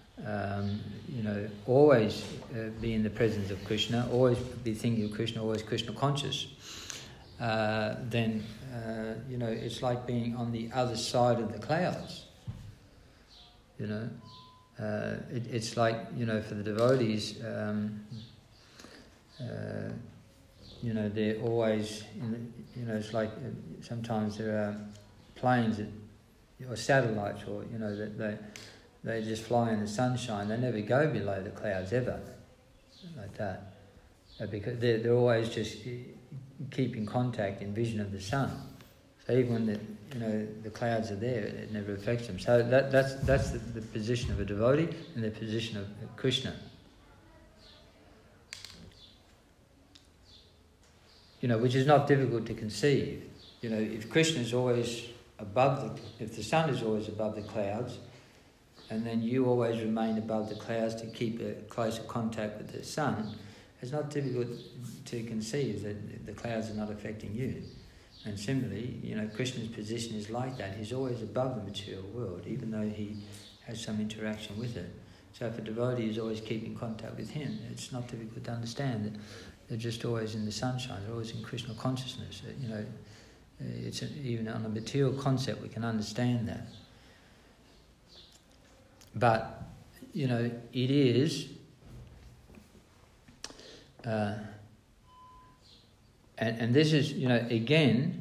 always be in the presence of Krishna, always be thinking of Krishna, always Krishna conscious. Then it's like being on the other side of the clouds. It's like for the devotees, they're always it's like sometimes there are planes or satellites, or that they just fly in the sunshine. They never go below the clouds ever, like that, because they're always just keeping contact in vision of the sun. So even when the clouds are there, it never affects them. So that's the position of a devotee and the position of Krishna. Which is not difficult to conceive. If Krishna is always if the sun is always above the clouds, and then you always remain above the clouds to keep a closer contact with the sun, it's not difficult to conceive that the clouds are not affecting you. And similarly, Krishna's position is like that. He's always above the material world, even though he has some interaction with it. So if a devotee is always keeping contact with him, it's not difficult to understand that they're just always in the sunshine, they're always in Krishna consciousness. Even on a material concept we can understand that. But, it is, and this is, again,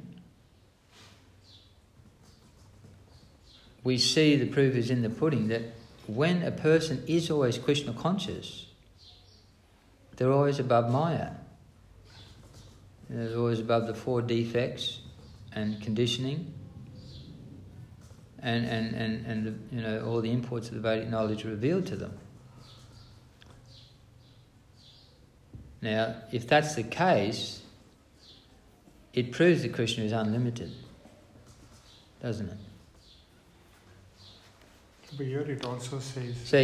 we see the proof is in the pudding that when a person is always Krishna conscious, they're always above Maya. They're always above the four defects and conditioning, and all the imports of the Vedic knowledge revealed to them. Now, if that's the case, it proves that Krishna is unlimited, doesn't it? But here it also says. So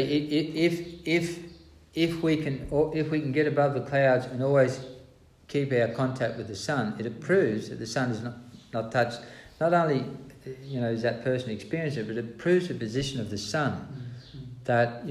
if we can get above the clouds and always keep our contact with the sun, it proves that the sun is not touched. Not only is that person experiencing it, but it proves the position of the sun. That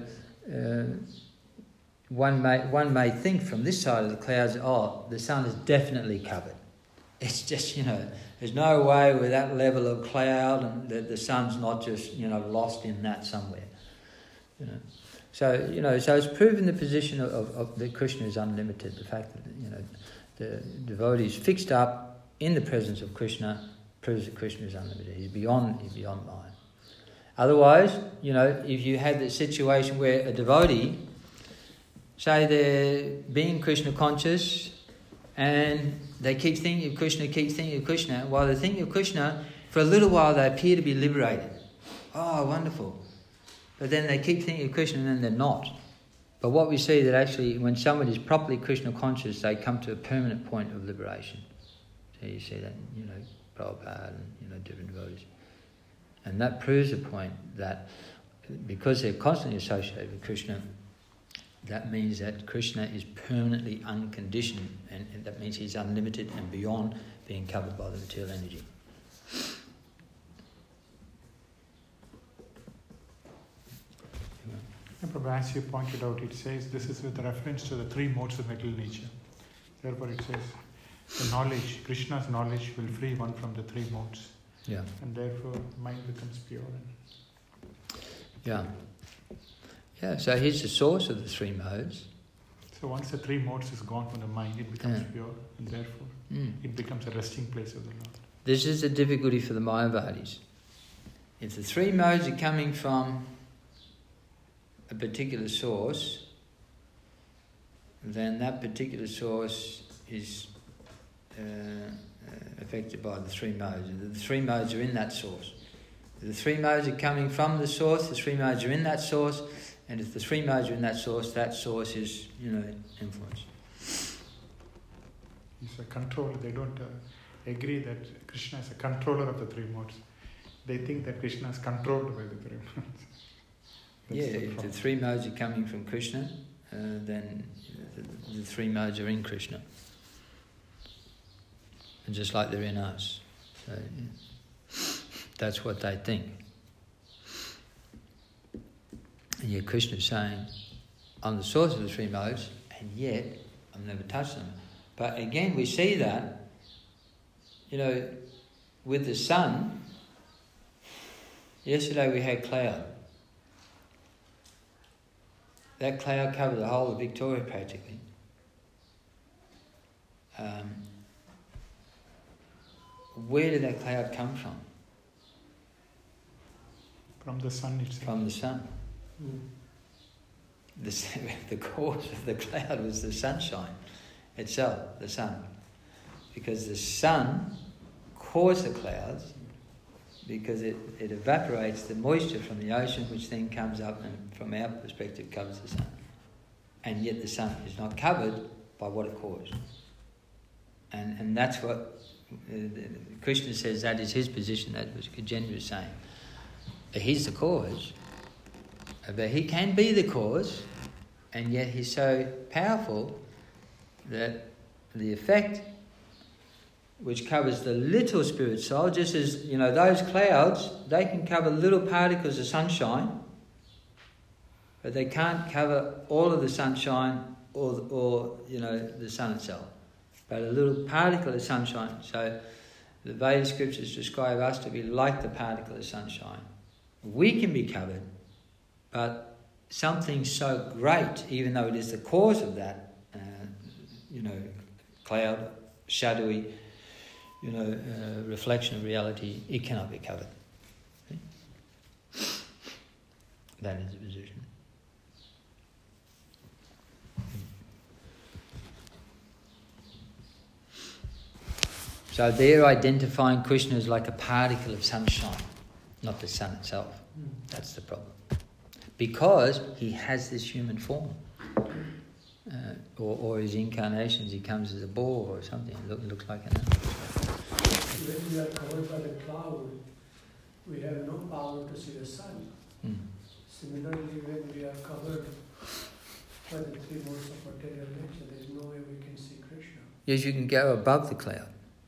one may think from this side of the clouds, the sun is definitely covered. It's just there's no way with that level of cloud and the sun's not just lost in that somewhere. So it's proven the position of that Krishna is unlimited. The fact that the devotee is fixed up in the presence of Krishna proves that Krishna is unlimited. He's beyond mind. Otherwise, if you had the situation where a devotee, say they're being Krishna conscious and they keep thinking of Krishna, while they're thinking of Krishna, for a little while they appear to be liberated. Oh, wonderful. But then they keep thinking of Krishna and then they're not. But what we see that actually when someone is properly Krishna conscious, they come to a permanent point of liberation. So you see that, Prabhupada and, different devotees. And that proves the point that because they're constantly associated with Krishna, that means that Krishna is permanently unconditioned, and that means he's unlimited and beyond being covered by the material energy. Prabhupada, as you pointed out, it says this is with reference to the three modes of material nature. Therefore it says the knowledge, Krishna's knowledge will free one from the three modes. Yeah. And therefore mind becomes pure. Yeah. Yeah, so he's the source of the three modes. So once the three modes is gone from the mind, it becomes pure, and therefore it becomes a resting place of the Lord. This is the difficulty for the Mayavadis. If the three modes are coming from a particular source, then that particular source is affected by the three modes. The three modes are in that source. If the three modes are coming from the source, the three modes are in that source, and if the three modes are in that source is, influence. He's a controller. They don't agree that Krishna is a controller of the three modes. They think that Krishna is controlled by the three modes. If the three modes are coming from Krishna, then the three modes are in Krishna. And just like they're in us. So, that's what they think. And yet Krishna is saying, I'm the source of the three modes, and yet I've never touched them. But again, we see that, with the sun. Yesterday we had cloud. That cloud covered the whole of Victoria practically. Where did that cloud come from? From the sun itself. From the sun. The cause of the cloud was the sunshine itself, the sun. Because the sun caused the clouds, because it evaporates the moisture from the ocean, which then comes up and from our perspective covers the sun. And yet the sun is not covered by what it caused. And that's what Krishna says, that is his position, that was Gajendra was saying. He's the cause, but he can be the cause, and yet he's so powerful that the effect which covers the little spirit soul, just as, those clouds, they can cover little particles of sunshine, but they can't cover all of the sunshine or the sun itself. But a little particle of sunshine. So the Vedic scriptures describe us to be like the particle of sunshine. We can be covered, but something so great, even though it is the cause of that, cloud, shadowy, reflection of reality, it cannot be covered. See? That is the position. So they're identifying Krishna as like a particle of sunshine, not the sun itself. That's the problem. Because he has this human form. Or his incarnations, he comes as a boar or something. It looks like an animal. When we are covered by the cloud, we have no power to see the sun. Similarly, when we are covered by the three modes of material nature, there is no way we can see Krishna. Yes, you can go above the cloud.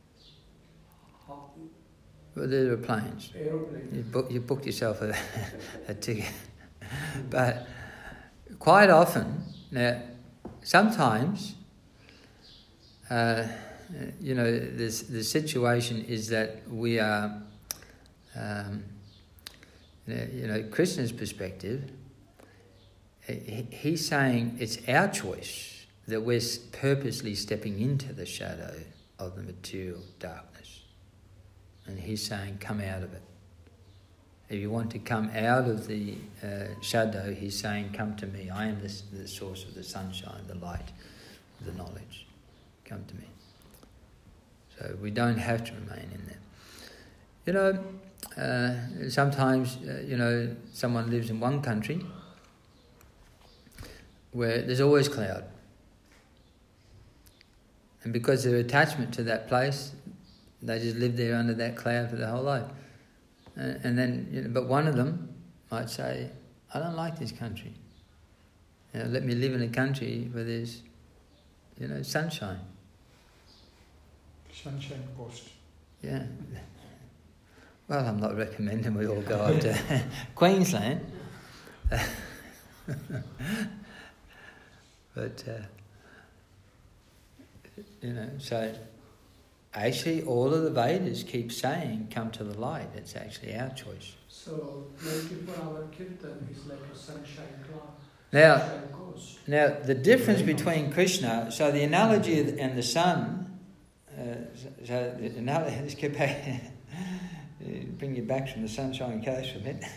Well, there are planes. Aeroplanes. You booked yourself a ticket. But quite often, now, sometimes, the situation is that we are, Krishna's perspective, he's saying it's our choice that we're purposely stepping into the shadow of the material darkness. And he's saying, come out of it. If you want to come out of the shadow, he's saying, come to me. I am the source of the sunshine, the light, the knowledge. Come to me. So we don't have to remain in there. You know, sometimes, someone lives in one country where there's always cloud. And because of their attachment to that place, they just live there under that cloud for their whole life. And then, but one of them might say, I don't like this country. Let me live in a country where there's, sunshine. Sunshine Coast. Yeah. Well, I'm not recommending we all go up to Queensland. But, so actually all of the Vedas keep saying, come to the light. It's actually our choice. So, for our kirtan is like a sunshine cloud. Now, the difference between Krishna, so the analogy and the sun, let's get back, bring you back from the sunshine coast for a bit.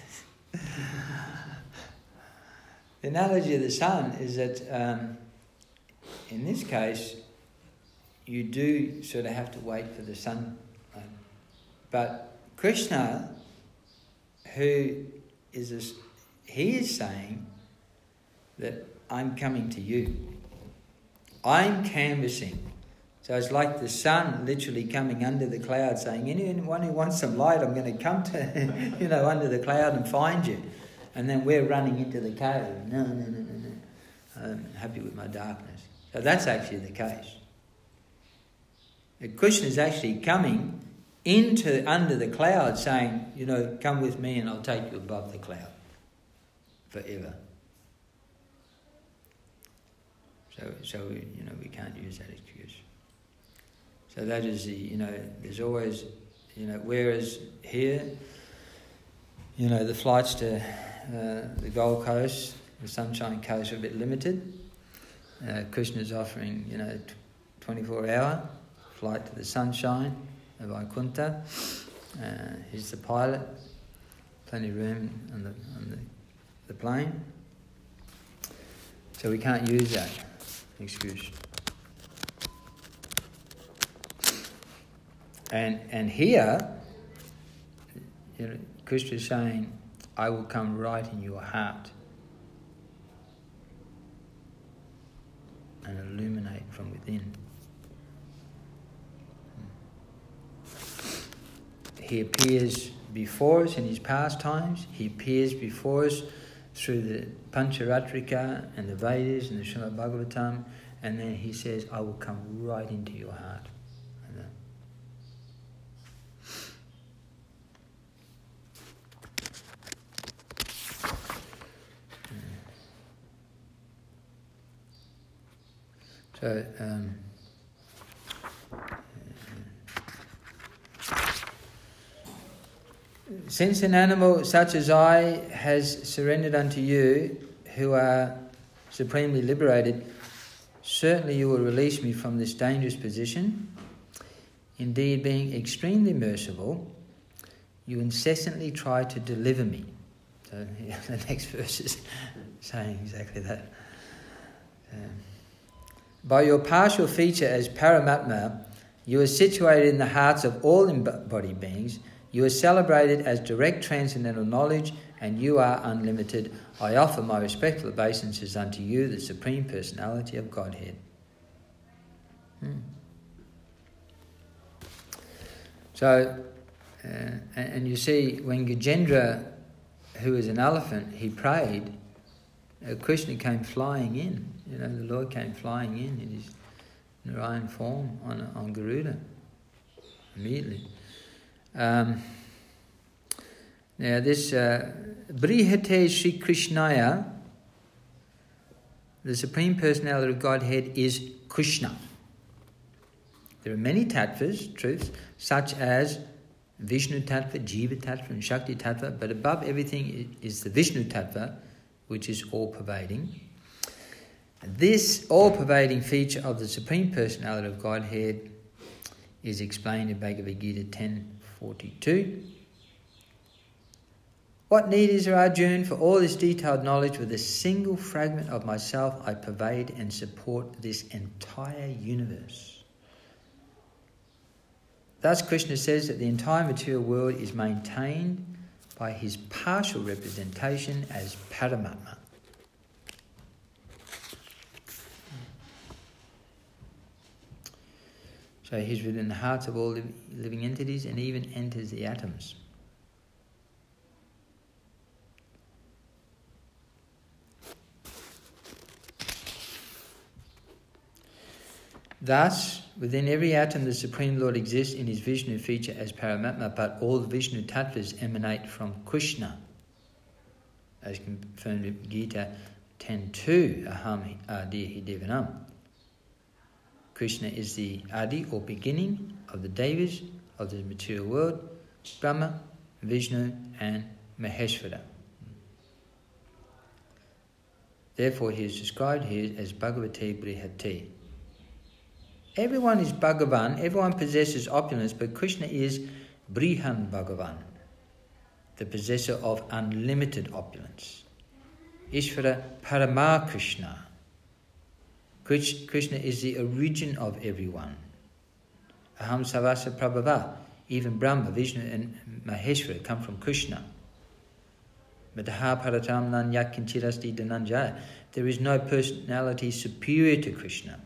The analogy of the sun is that in this case, you do sort of have to wait for the sun. But Krishna, he is saying that I'm coming to you. I'm canvassing. So it's like the sun literally coming under the cloud saying, anyone who wants some light, I'm going to come to, under the cloud and find you. And then we're running into the cave. No. I'm happy with my darkness. So that's actually the case. Krishna is actually coming under the cloud saying, come with me and I'll take you above the cloud forever. So we can't use that excuse. So that is there's always, whereas here, the flights to the Gold Coast, the Sunshine Coast are a bit limited. Krishna's offering, 24-hour flight to the sunshine of Vaikuntha. He's the pilot. Plenty of room on the plane. So we can't use that excuse. And here, Krishna is saying, I will come right in your heart and illuminate from within. He appears before us in his pastimes. He appears before us through the Pancharatrika and the Vedas and the Srimad Bhagavatam. And then he says, I will come right into your heart. So, since an animal such as I has surrendered unto you, who are supremely liberated, certainly you will release me from this dangerous position. Indeed, being extremely merciful, you incessantly try to deliver me. So the next verse is saying exactly that. By your partial feature as Paramatma, you are situated in the hearts of all embodied beings. You are celebrated as direct transcendental knowledge, and you are unlimited. I offer my respectful obeisances unto you, the Supreme Personality of Godhead. So, and you see, when Gajendra, who was an elephant, he prayed, Krishna came flying in. The Lord came flying in his Narayan form on Garuda immediately. Now this Brihate Sri Krishnaya, the Supreme Personality of Godhead, is Krishna. There are many tattvas, truths, such as Vishnu tattva, Jiva tattva and Shakti tattva, but above everything is the Vishnu tattva, which is all-pervading. This all-pervading feature of the Supreme Personality of Godhead is explained in Bhagavad Gita 10.42. What need is there, Arjuna, for all this detailed knowledge? With a single fragment of myself, I pervade and support this entire universe. Thus, Krishna says that the entire material world is maintained by his partial representation as Paramatma. So he's within the hearts of all living entities and even enters the atoms. Thus, within every atom the Supreme Lord exists in his Vishnu feature as Paramatma, but all Vishnu tattvas emanate from Krishna, as confirmed in Gita 10.2, Aham Adi Devanam. Krishna is the Adi, or beginning, of the Devas of the material world, Brahma, Vishnu and Maheshvara. Therefore he is described here as Bhagavate Brihate. Everyone is Bhagavan, everyone possesses opulence, but Krishna is Brihan Bhagavan, the possessor of unlimited opulence. Ishvara Parama Krishna. Krishna is the origin of everyone. Aham Savasa Prabhava. Even Brahma, Vishnu and Maheshvara come from Krishna. Madaha Paratam Nan Yakinchirasti Dhananjaya. There is no personality superior to Krishna.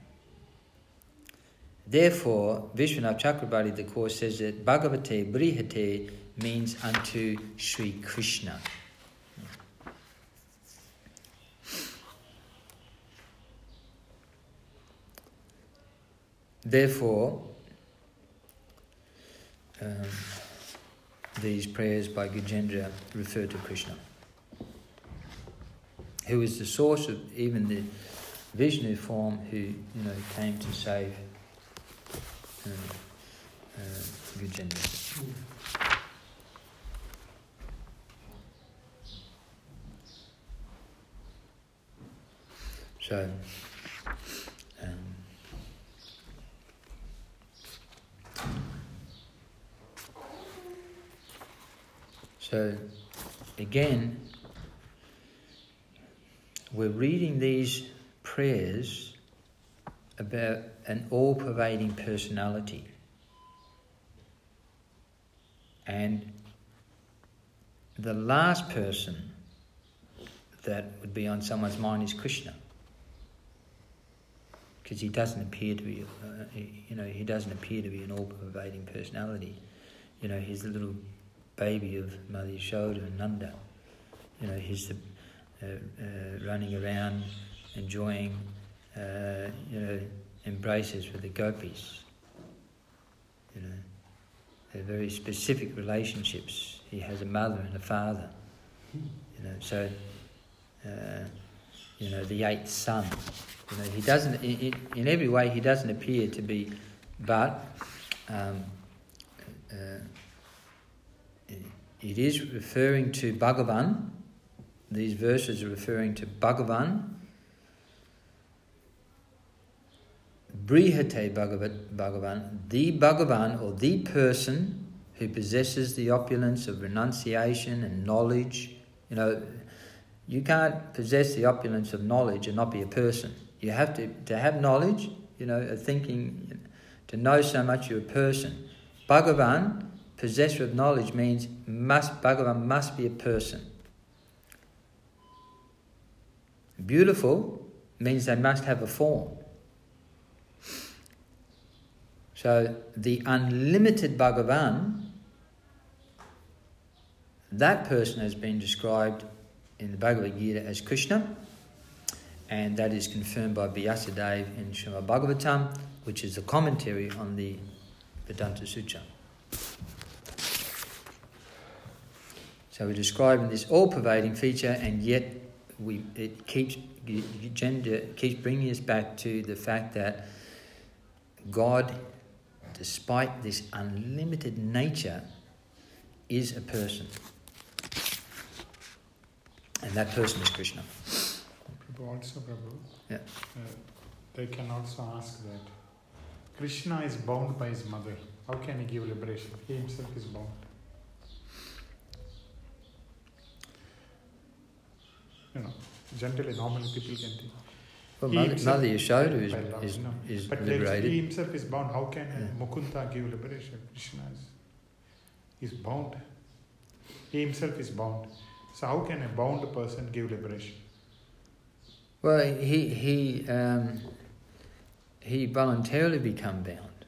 Therefore, Vishwanath Chakrabarti, the Course, says that Bhagavate Brihate means unto Sri Krishna. Therefore, these prayers by Gajendra refer to Krishna, who is the source of even the Vishnu form, who came to save Gajendra. So again, we're reading these prayers about an all-pervading personality, and the last person that would be on someone's mind is Krishna, because he doesn't appear to be, he doesn't appear to be an all-pervading personality. He's the little baby of Mother Yashoda and Nanda. He's the running around, enjoying, embraces with the gopis. They're very specific relationships. He has a mother and a father. So the eighth son. He doesn't, in every way, he doesn't appear to be, but it is referring to Bhagavan. These verses are referring to Bhagavan. Brihate Bhagavan, the Bhagavan, or the person who possesses the opulence of renunciation and knowledge. You can't possess the opulence of knowledge and not be a person. You have to have knowledge, a thinking, to know so much you're a person. Bhagavan, possessor of knowledge, means Bhagavan must be a person. Beautiful means they must have a form. So the unlimited Bhagavan, that person has been described in the Bhagavad Gita as Krishna, and that is confirmed by Vyasadeva in Srimad Bhagavatam, which is a commentary on the Vedanta Sutra. So we're describing this all-pervading feature, and yet gender keeps bringing us back to the fact that God, despite this unlimited nature, is a person. And that person is Krishna. Prabhu, Yeah. they can also ask that Krishna is bound by his mother. How can he give liberation? He himself is bound. Generally, normally people can think. Well, He Mother himself- Yashoda by love, is But liberated. he himself is bound. How can Mukunda give liberation? Krishna is bound. He himself is bound. So how can a bound person give liberation? Well, he voluntarily become bound.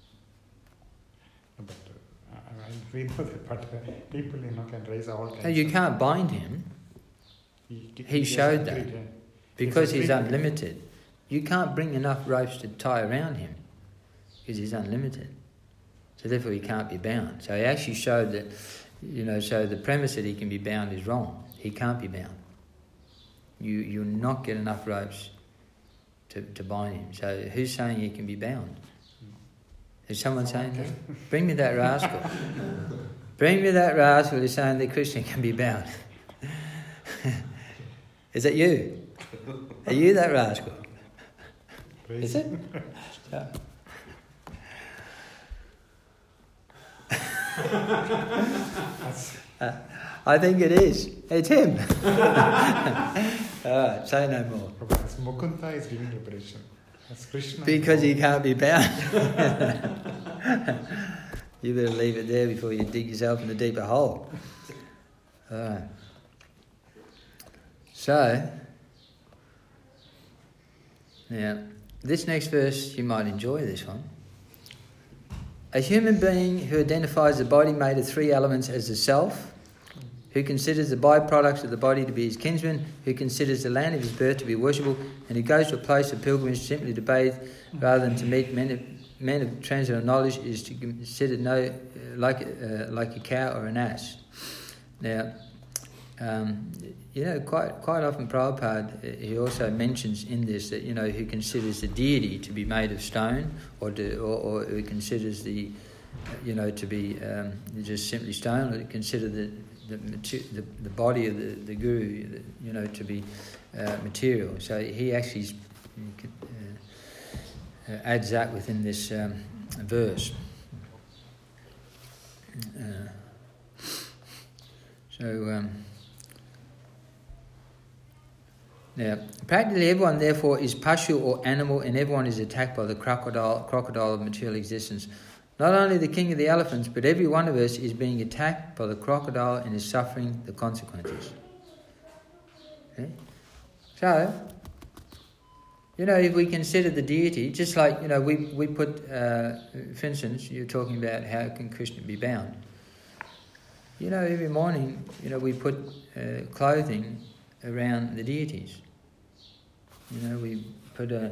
But we know that, but people can raise all kinds. No, you can't bind him He has showed agreed, that. yeah. because he's agreed. unlimited. You can't bring enough ropes to tie around him because he's unlimited. So therefore he can't be bound. So he actually showed that, so the premise that he can be bound is wrong. He can't be bound. You'll not get enough ropes to bind him. So who's saying he can be bound? Is someone saying that? Bring me that rascal. Bring me that rascal who's saying that Krishna can be bound. Is it you? Are you that rascal? Is it? Yeah. I think it is. It's him. All right, say no more. As Mukunda is giving liberation. As Krishna. Because he can't be bound. You better leave it there before you dig yourself in a deeper hole. All right. So, now, this next verse, you might enjoy this one. A human being who identifies the body made of three elements as the self, who considers the byproducts of the body to be his kinsman, who considers the land of his birth to be worshipable, and who goes to a place of pilgrimage simply to bathe rather than to meet men of transcendental knowledge, is to consider like a cow or an ass. Now, quite often Prabhupada, he also mentions in this that, who considers the deity to be made of stone, or who considers the, to be just simply stone, or consider the body of the guru, to be material. So he actually adds that within this verse. Now, practically everyone, therefore, is pashu or animal, and everyone is attacked by the crocodile of material existence. Not only the king of the elephants, but every one of us is being attacked by the crocodile and is suffering the consequences. Okay? So, if we consider the deity, just like, we put, for instance, you're talking about how can Krishna be bound. Every morning, we put clothing around the deities. We put a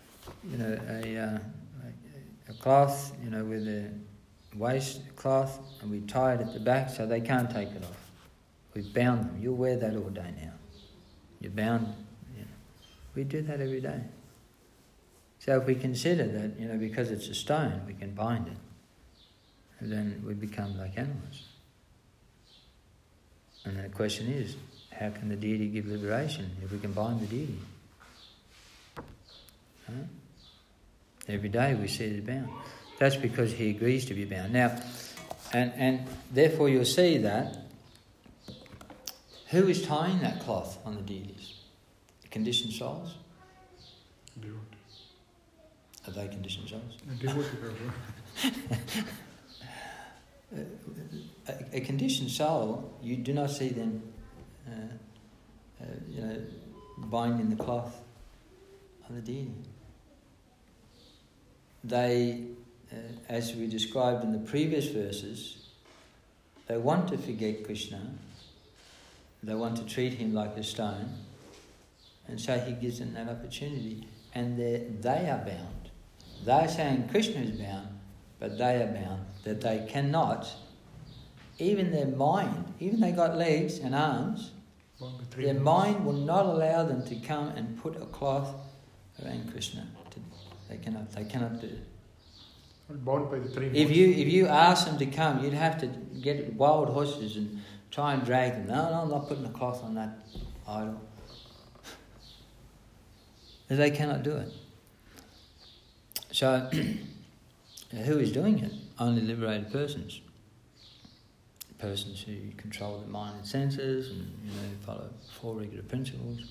cloth, with a waist cloth, and we tie it at the back so they can't take it off. We've bound them. You'll wear that all day now. You're bound. We do that every day. So if we consider that, because it's a stone, we can bind it, and then we become like animals. And the question is, how can the deity give liberation if we can bind the deity? Huh? Every day we see it bound. That's because he agrees to be bound. Now, and therefore you'll see that who is tying that cloth on the deities? Conditioned souls? Devotee. Are they conditioned souls? A conditioned soul, you do not see them, binding the cloth on the deity. They, as we described in the previous verses, they want to forget Krishna. They want to treat him like a stone, and so he gives them that opportunity. And they are bound. They're saying Krishna is bound, but they are bound, that they cannot, even their mind, even they got legs and arms, their mind will not allow them to come and put a cloth around Krishna. They cannot do it. Bound by the three. If you ask them to come, you'd have to get wild horses and try and drag them. No, I'm not putting a cloth on that idol. They cannot do it. So, who is doing it? Only liberated persons. Persons who control their mind and senses and, follow 4 regular principles.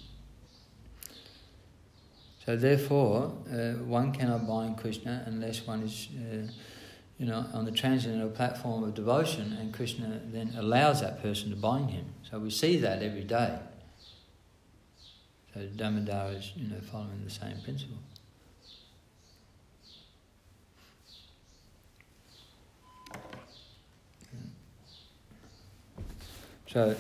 So therefore, one cannot bind Krishna unless one is, on the transcendental platform of devotion, and Krishna then allows that person to bind him. So we see that every day. So Damodar is, following the same principle. So,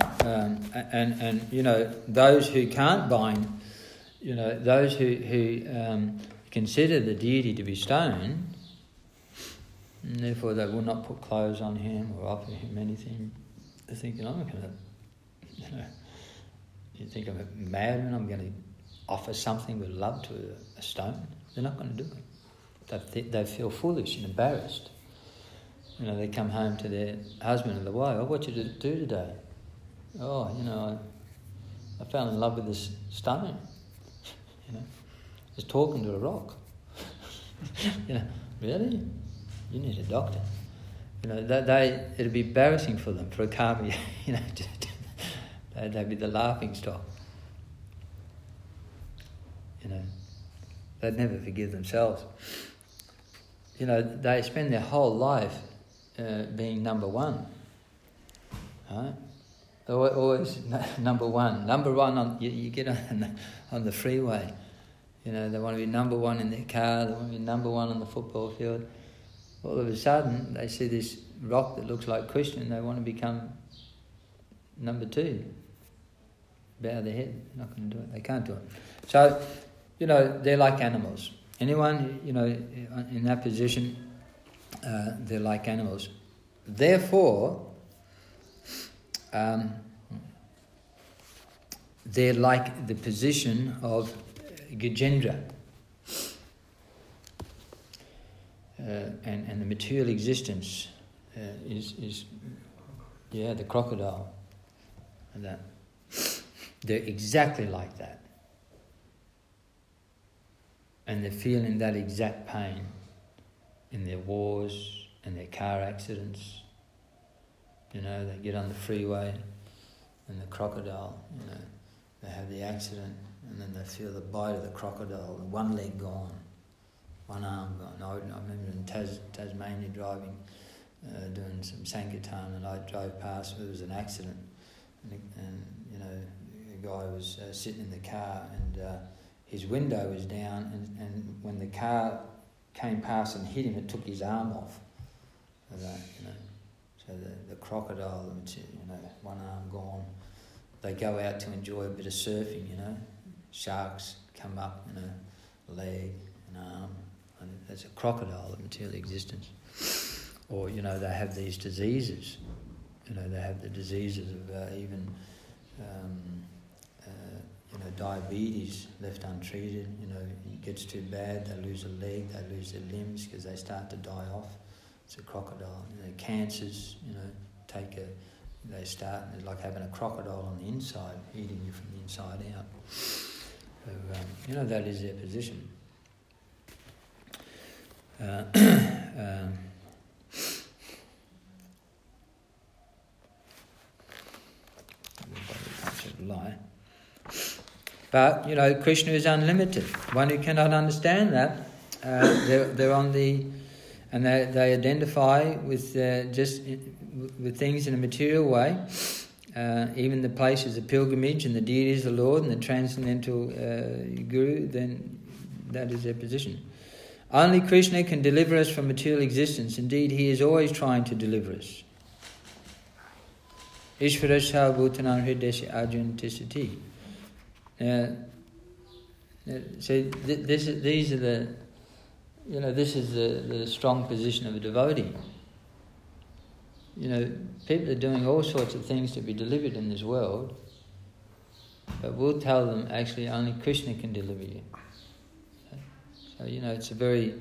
those who can't bind, those who consider the deity to be stone, and therefore they will not put clothes on him or offer him anything. They're thinking, I'm not going to, you think I'm a madman, I'm going to offer something with love to a stone? They're not going to do it. They feel foolish and embarrassed. They come home to their husband and the wife, oh, what did you do today? Oh, I fell in love with this stone. Just talking to a rock. Really? You need a doctor. It'd be embarrassing for them, for a karma, they'd be the laughing stock. They'd never forgive themselves. They spend their whole life being number one, right? Always number one. Number one on you get on the freeway. They want to be number one in their car. They want to be number one on the football field. All of a sudden, they see this rock that looks like Krishna, and they want to become number 2. Bow their head. They're not going to do it. They can't do it. So, they're like animals. Anyone, in that position, they're like animals. Therefore, they're like the position of Gajendra and the material existence is the crocodile and that. They're exactly like that. And they're feeling that exact pain in their wars and their car accidents. They get on the freeway and the crocodile, they have the accident and then they feel the bite of the crocodile, one leg gone, one arm gone. I remember in Tasmania driving, doing some Sankirtan, and I drove past, there was an accident and a guy was sitting in the car and his window was down and when the car came past and hit him, it took his arm off. So the crocodile, one arm gone. They go out to enjoy a bit of surfing, Sharks come up, a leg, an arm. And that's a crocodile of material existence. Or, they have these diseases. They have the diseases of even diabetes left untreated. It gets too bad, they lose a leg, they lose their limbs because they start to die off. It's a crocodile. Cancers, they start, it's like having a crocodile on the inside, eating you from the inside out. So, that is their position. Lie. But, Krishna is unlimited. One who cannot understand that, they're on the... And they identify with with things in a material way, even the places of pilgrimage and the deity is the Lord and the transcendental Guru, then that is their position. Only Krishna can deliver us from material existence. Indeed, he is always trying to deliver us. Ishvara bhutanam hridesya arjuna tisati. So these are the... this is the strong position of a devotee. People are doing all sorts of things to be delivered in this world, but we'll tell them actually only Krishna can deliver you. So, it's a very,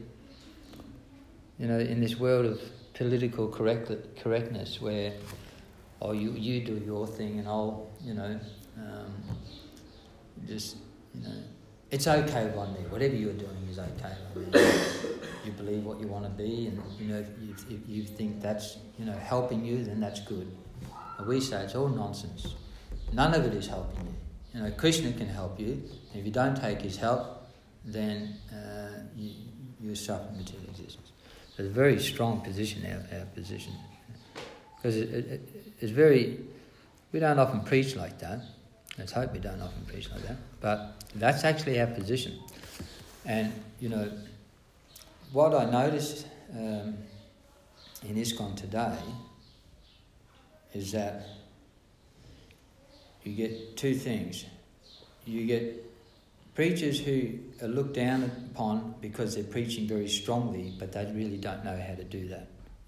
in this world of political correctness where, you do your thing and I'll, it's okay, Rodney. Whatever you're doing is okay. I mean, you believe what you want to be, and if you think that's helping you, then that's good. And we say it's all nonsense. None of it is helping you. Krishna can help you. If you don't take his help, then you suffer material existence. So it's a very strong position, our position, because it's very. We don't often preach like that. Let's hope we don't often preach like that. But that's actually our position. And, what I noticed in ISKCON today is that you get two things. You get preachers who are looked down upon because they're preaching very strongly, but they really don't know how to do that.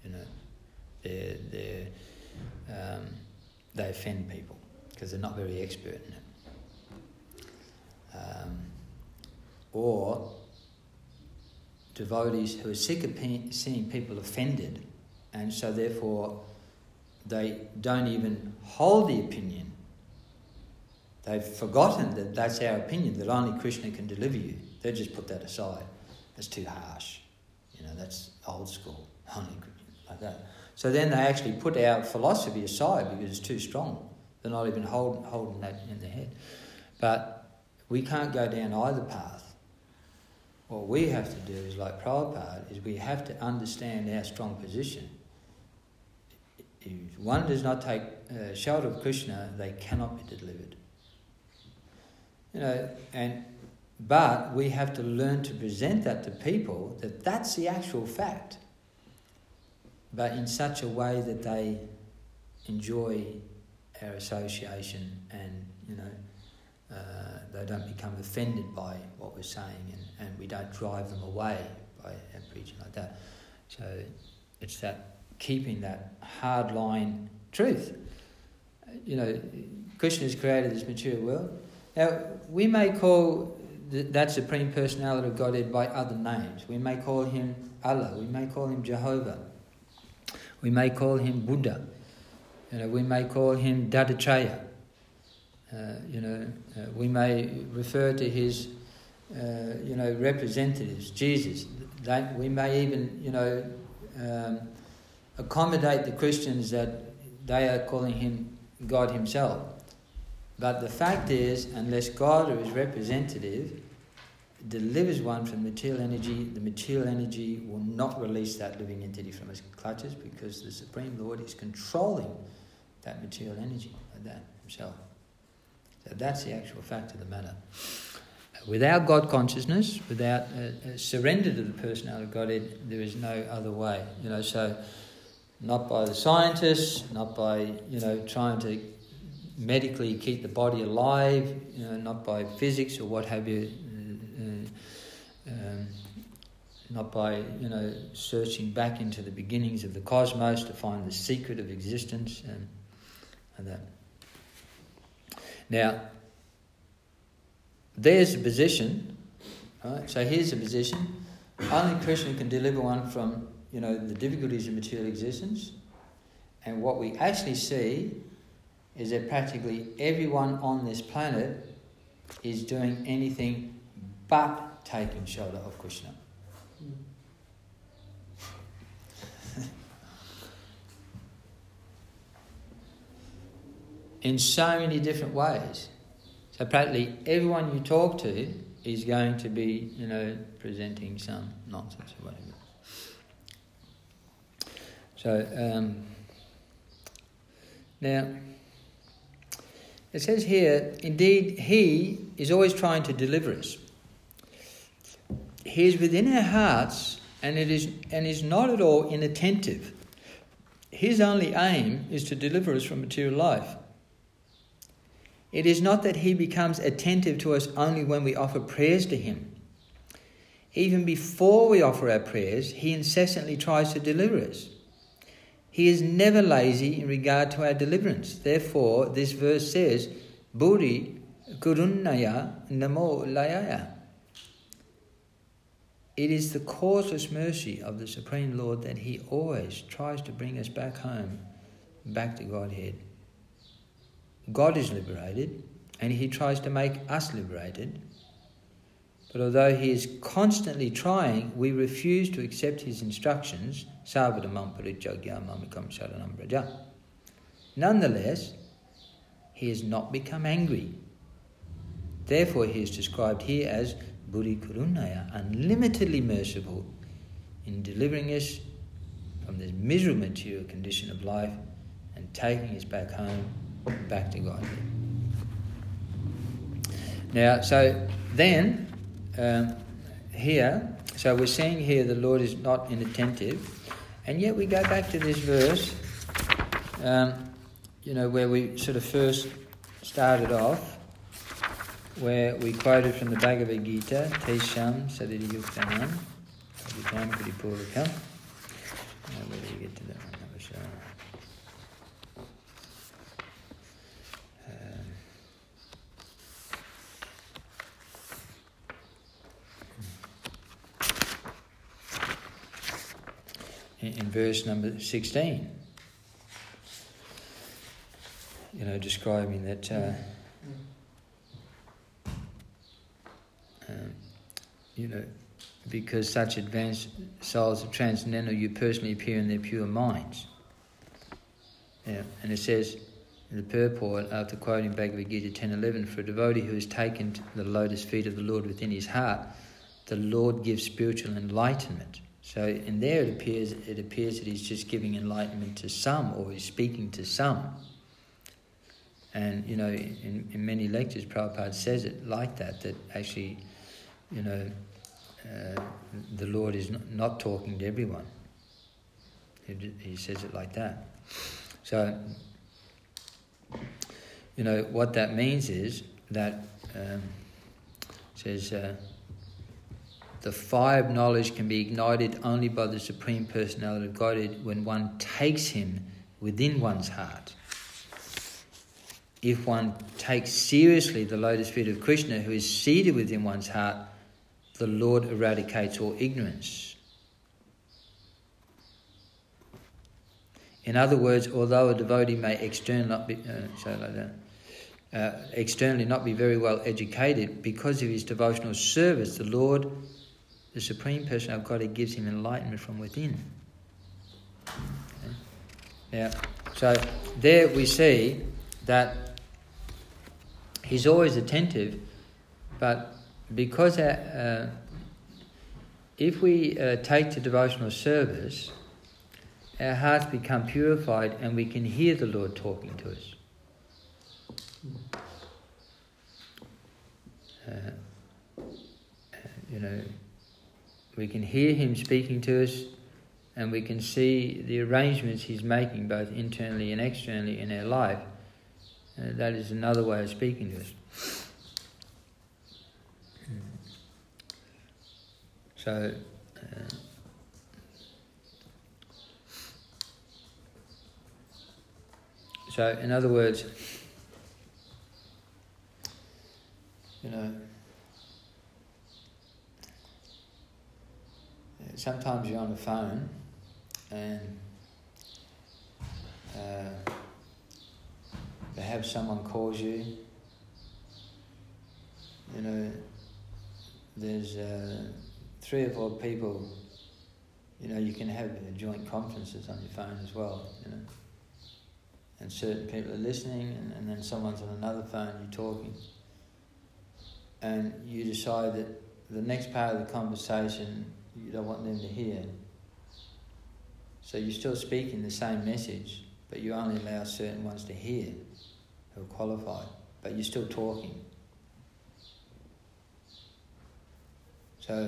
They offend people because they're not very expert in it. Or devotees who are sick of seeing people offended, and so therefore they don't even hold the opinion. They've forgotten that that's our opinion, that only Krishna can deliver you. They just put that aside. That's too harsh. That's old school. Only like that. So then they actually put our philosophy aside because it's too strong. They're not even holding that in their head. But we can't go down either path. What we have to do is, like Prabhupada, is we have to understand our strong position. If one does not take shelter of Krishna, they cannot be delivered. But we have to learn to present that to people, that that's the actual fact, but in such a way that they enjoy our association and, they don't become offended by what we're saying, and we don't drive them away by our preaching like that. So it's that keeping that hard line truth. Krishna has created this material world. Now, we may call that Supreme Personality of Godhead by other names. We may call him Allah. We may call him Jehovah. We may call him Buddha. We may call him Dattatreya. We may refer to his, representatives, Jesus. We may even, accommodate the Christians that they are calling him God himself. But the fact is, unless God or his representative delivers one from material energy, the material energy will not release that living entity from his clutches, because the Supreme Lord is controlling that material energy like that himself. So that's the actual fact of the matter. Without God consciousness, without surrender to the personality of Godhead, there is no other way. So not by the scientists, not by trying to medically keep the body alive, not by physics or what have you, not by searching back into the beginnings of the cosmos to find the secret of existence and that. Now, there's a position, right? So here's a position. Only Krishna can deliver one from the difficulties of material existence, and what we actually see is that practically everyone on this planet is doing anything but taking shelter of Krishna. In so many different ways. So practically everyone you talk to is going to be, presenting some nonsense or whatever. So, now, it says here, indeed, he is always trying to deliver us. He is within our hearts and is not at all inattentive. His only aim is to deliver us from material life. It is not that he becomes attentive to us only when we offer prayers to him. Even before we offer our prayers, he incessantly tries to deliver us. He is never lazy in regard to our deliverance. Therefore, this verse says, Buddhi Kurunnaya Namo Layaya. It is the causeless mercy of the Supreme Lord that he always tries to bring us back home, back to Godhead. God is liberated, and he tries to make us liberated. But although he is constantly trying, we refuse to accept his instructions. Nonetheless, he has not become angry. Therefore, he is described here as Buddhi Karunaya, unlimitedly merciful in delivering us from this miserable material condition of life and taking us back home, back to God. Now, so then, here, so we're seeing here the Lord is not inattentive, and yet we go back to this verse, where we sort of first started off, where we quoted from the Bhagavad Gita, Tesham Sadhiri Yuktanam, Adhitam Puripurvakam. Where did we get to that one? That was in verse number 16, describing that because such advanced souls of transcendental you personally appear in their pure minds. Yeah, and it says in the purport, after quoting Bhagavad Gita 10:11, for a devotee who has taken the lotus feet of the Lord within his heart, the Lord gives spiritual enlightenment. So in there it appears that he's just giving enlightenment to some, or he's speaking to some. And, in many lectures, Prabhupada says it like that actually, the Lord is not talking to everyone. He says it like that. So, what that means is that, says, the fire of knowledge can be ignited only by the Supreme Personality of Godhead when one takes him within one's heart. If one takes seriously the lotus feet of Krishna, who is seated within one's heart, the Lord eradicates all ignorance. In other words, although a devotee may externally not be very well educated, because of his devotional service, the Lord, the Supreme Person of God, gives him enlightenment from within. Okay. Now, so there we see that he's always attentive, but because if we take to devotional service, our hearts become purified and we can hear the Lord talking to us. We can hear him speaking to us, and we can see the arrangements he's making both internally and externally in our life. That is another way of speaking to us. So in other words, sometimes you're on the phone and perhaps someone calls you, there's 3 or 4 people, you can have joint conferences on your phone as well, and certain people are listening, and then someone's on another phone, you're talking, and you decide that the next part of the conversation you don't want them to hear. So you're still speaking the same message, but you only allow certain ones to hear who are qualified, but you're still talking. So,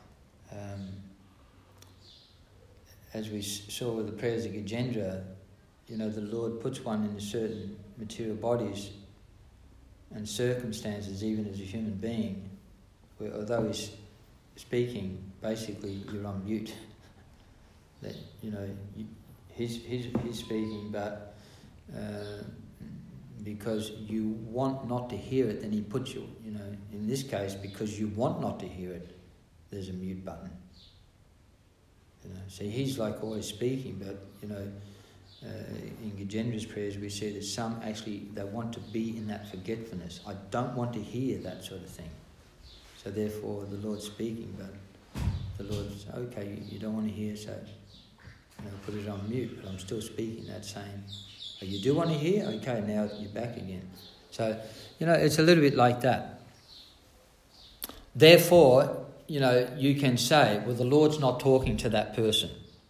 as we saw with the prayers of Gajendra, the Lord puts one in certain material bodies and circumstances, even as a human being, where although he's speaking, basically you're on mute. That he's speaking, but because you want not to hear it, then he puts you. In this case, because you want not to hear it, there's a mute button. So he's like always speaking, but in Gajendra's prayers we see that some actually they want to be in that forgetfulness. I don't want to hear that sort of thing. So therefore the Lord's speaking, but the Lord's, okay, you don't want to hear, so put it on mute, but I'm still speaking. That's saying, oh, you do want to hear? Okay, now you're back again. So, it's a little bit like that. Therefore, you can say, well, the Lord's not talking to that person.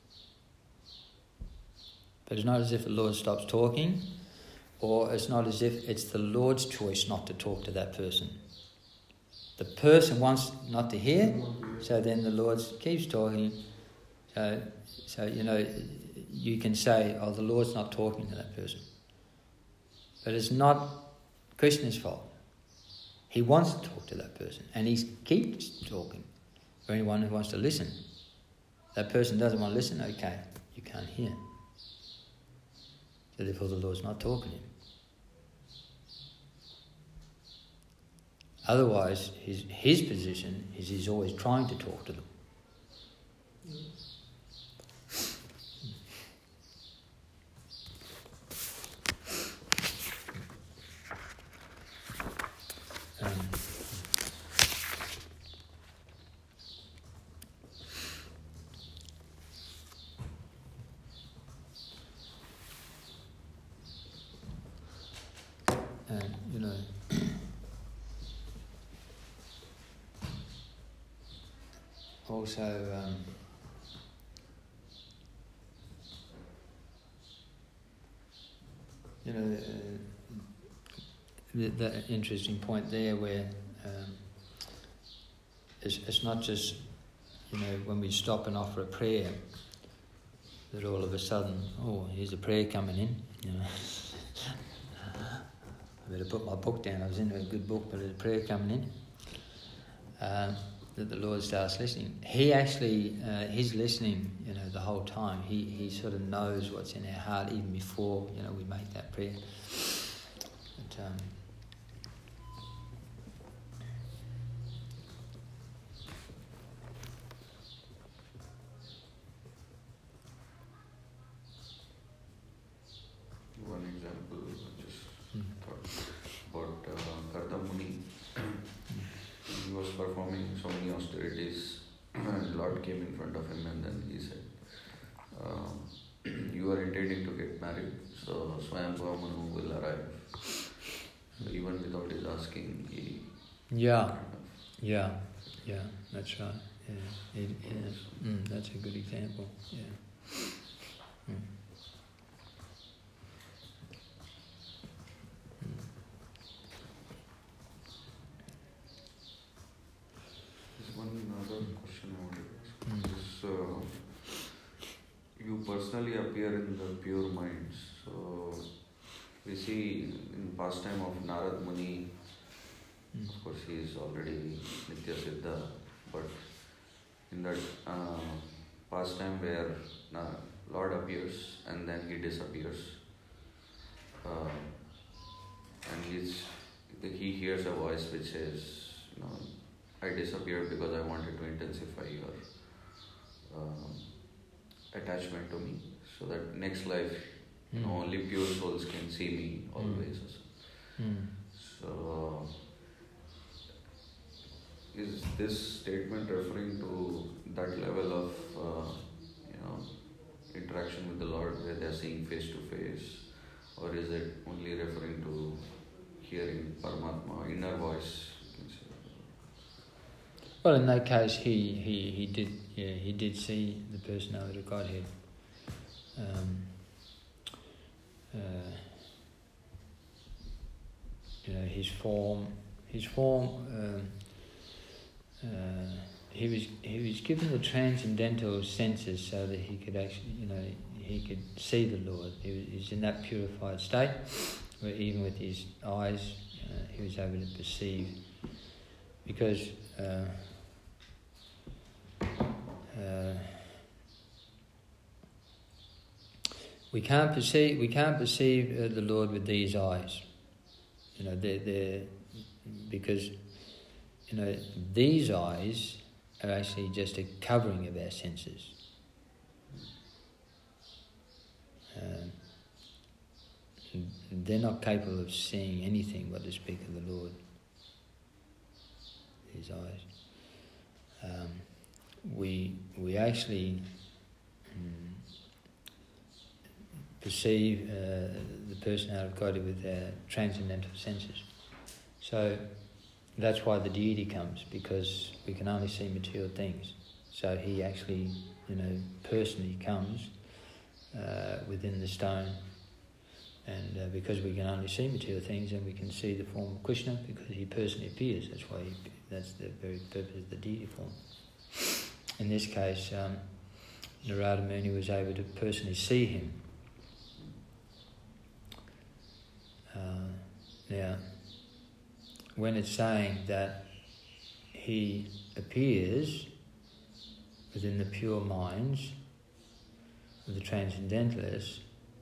But it's not as if the Lord stops talking, or it's not as if it's the Lord's choice not to talk to that person. The person wants not to hear, so then the Lord keeps talking. So you can say, oh, the Lord's not talking to that person. But it's not Krishna's fault. He wants to talk to that person, and he keeps talking for anyone who wants to listen. That person doesn't want to listen, okay, you can't hear. So therefore the Lord's not talking to him. Otherwise, his position is he's always trying to talk to them. Also, the interesting point there where it's not just, when we stop and offer a prayer, that all of a sudden, oh, here's a prayer coming in, I better put my book down. I was into a good book, but there's a prayer coming in. That the Lord starts listening. He actually, he's listening, the whole time. He sort of knows what's in our heart even before, we make that prayer. But, one example, I just thought about Kartam Muni. He was performing so many austerities, and Lord came in front of him, and then he said, you are intending to get married, so Swayambhuva Manu will arrive. So even without his asking, he... Yeah, that's right. Yeah. That's a good example. Yeah. Another question I wanted to ask is, you personally appear in the pure minds. So we see in pastime of Narad Muni, of course he is already Nitya Siddha, but in that pastime where Lord appears and then he disappears, and he hears a voice which says, I disappeared because I wanted to intensify your attachment to me, so that next life, only pure souls can see me always. So, is this statement referring to that level of, interaction with the Lord where they are seeing face to face, or is it only referring to hearing Paramatma, inner voice? Well, in that case, he did see the personality of Godhead. His form. He was given the transcendental senses so that he could actually, he could see the Lord. He was in that purified state where even with his eyes, he was able to perceive, because. We can't perceive the Lord with these eyes, they're because these eyes are actually just a covering of our senses. They're not capable of seeing anything but to speak of the Lord. his eyes. We actually perceive the personality of God with our transcendental senses. So that's why the deity comes, because we can only see material things. So he actually, personally comes within the stone. And because we can only see material things, and we can see the form of Krishna because he personally appears. That's the very purpose of the deity form. In this case, Narada Muni was able to personally see him. Now, when it's saying that he appears within the pure minds of the transcendentalists,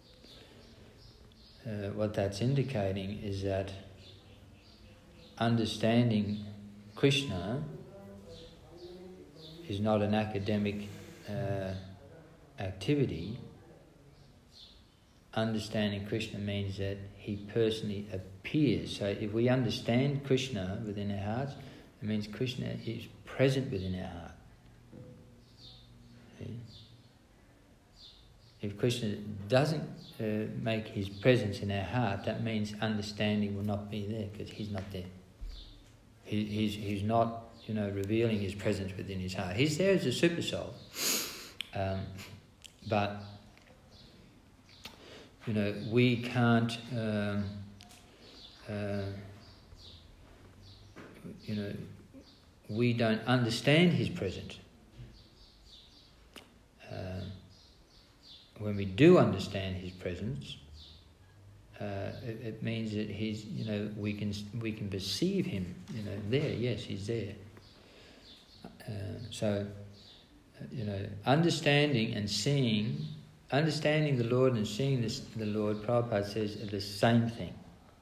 what that's indicating is that understanding Krishna is not an academic activity. Understanding Krishna means that he personally appears. So if we understand Krishna within our hearts, it means Krishna is present within our heart. See? If Krishna doesn't make his presence in our heart, that means understanding will not be there, because he's not there. He's not, revealing his presence within his heart. He's there as a super soul, but we can't. We don't understand his presence. When we do understand his presence, it means that he's, we can perceive him, there. Yes, he's there. So, understanding and seeing, understanding the Lord and seeing the Lord, Prabhupada says, are the same thing.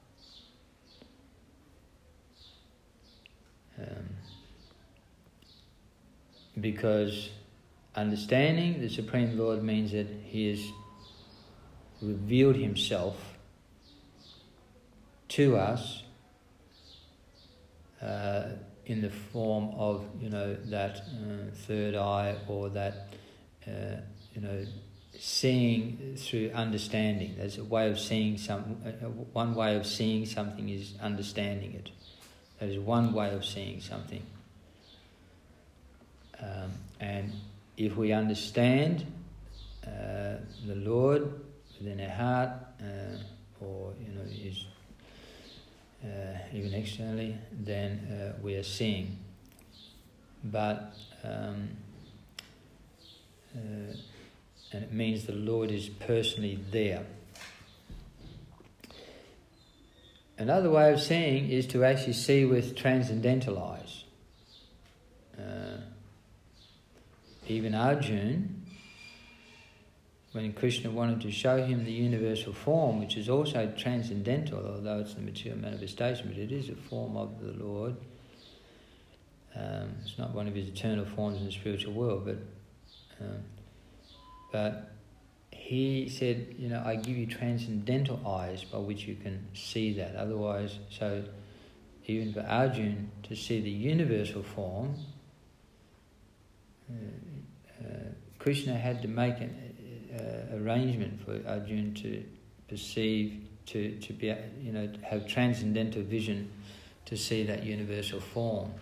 Because understanding the Supreme Lord means that he has revealed himself to us in the form of, that third eye, or that, seeing through understanding. There's a way of seeing one way of seeing something is understanding it. That is one way of seeing something. And if we understand the Lord within our heart, or is even externally, then we are seeing. But and it means the Lord is personally there. Another way of seeing is to actually see with transcendental eyes. Even Arjuna, when Krishna wanted to show him the universal form, which is also transcendental, although it's the material manifestation, but it is a form of the Lord. It's not one of his eternal forms in the spiritual world, but he said, I give you transcendental eyes by which you can see that. Otherwise, so even for Arjuna to see the universal form, Krishna had to make an arrangement for Arjuna to perceive, to be, have transcendental vision to see that universal form.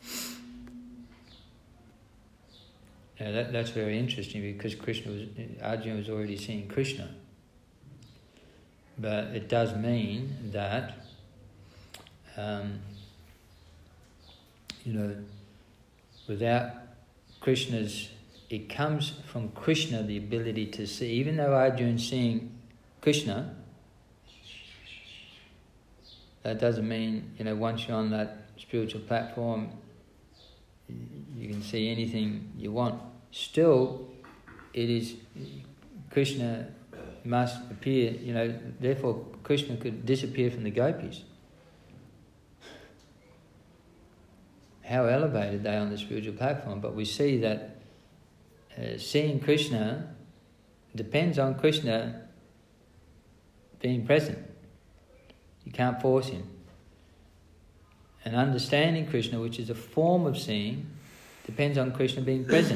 Now that's very interesting, because Arjuna was already seeing Krishna. But it does mean that, without Krishna's, it comes from Krishna, the ability to see. Even though Arjuna's seeing Krishna, that doesn't mean, once you're on that spiritual platform, you can see anything you want. Still, it is, Krishna must appear, therefore Krishna could disappear from the gopis. How elevated they are on the spiritual platform, but we see that seeing Krishna depends on Krishna being present. You can't force him. And understanding Krishna, which is a form of seeing, depends on Krishna being present.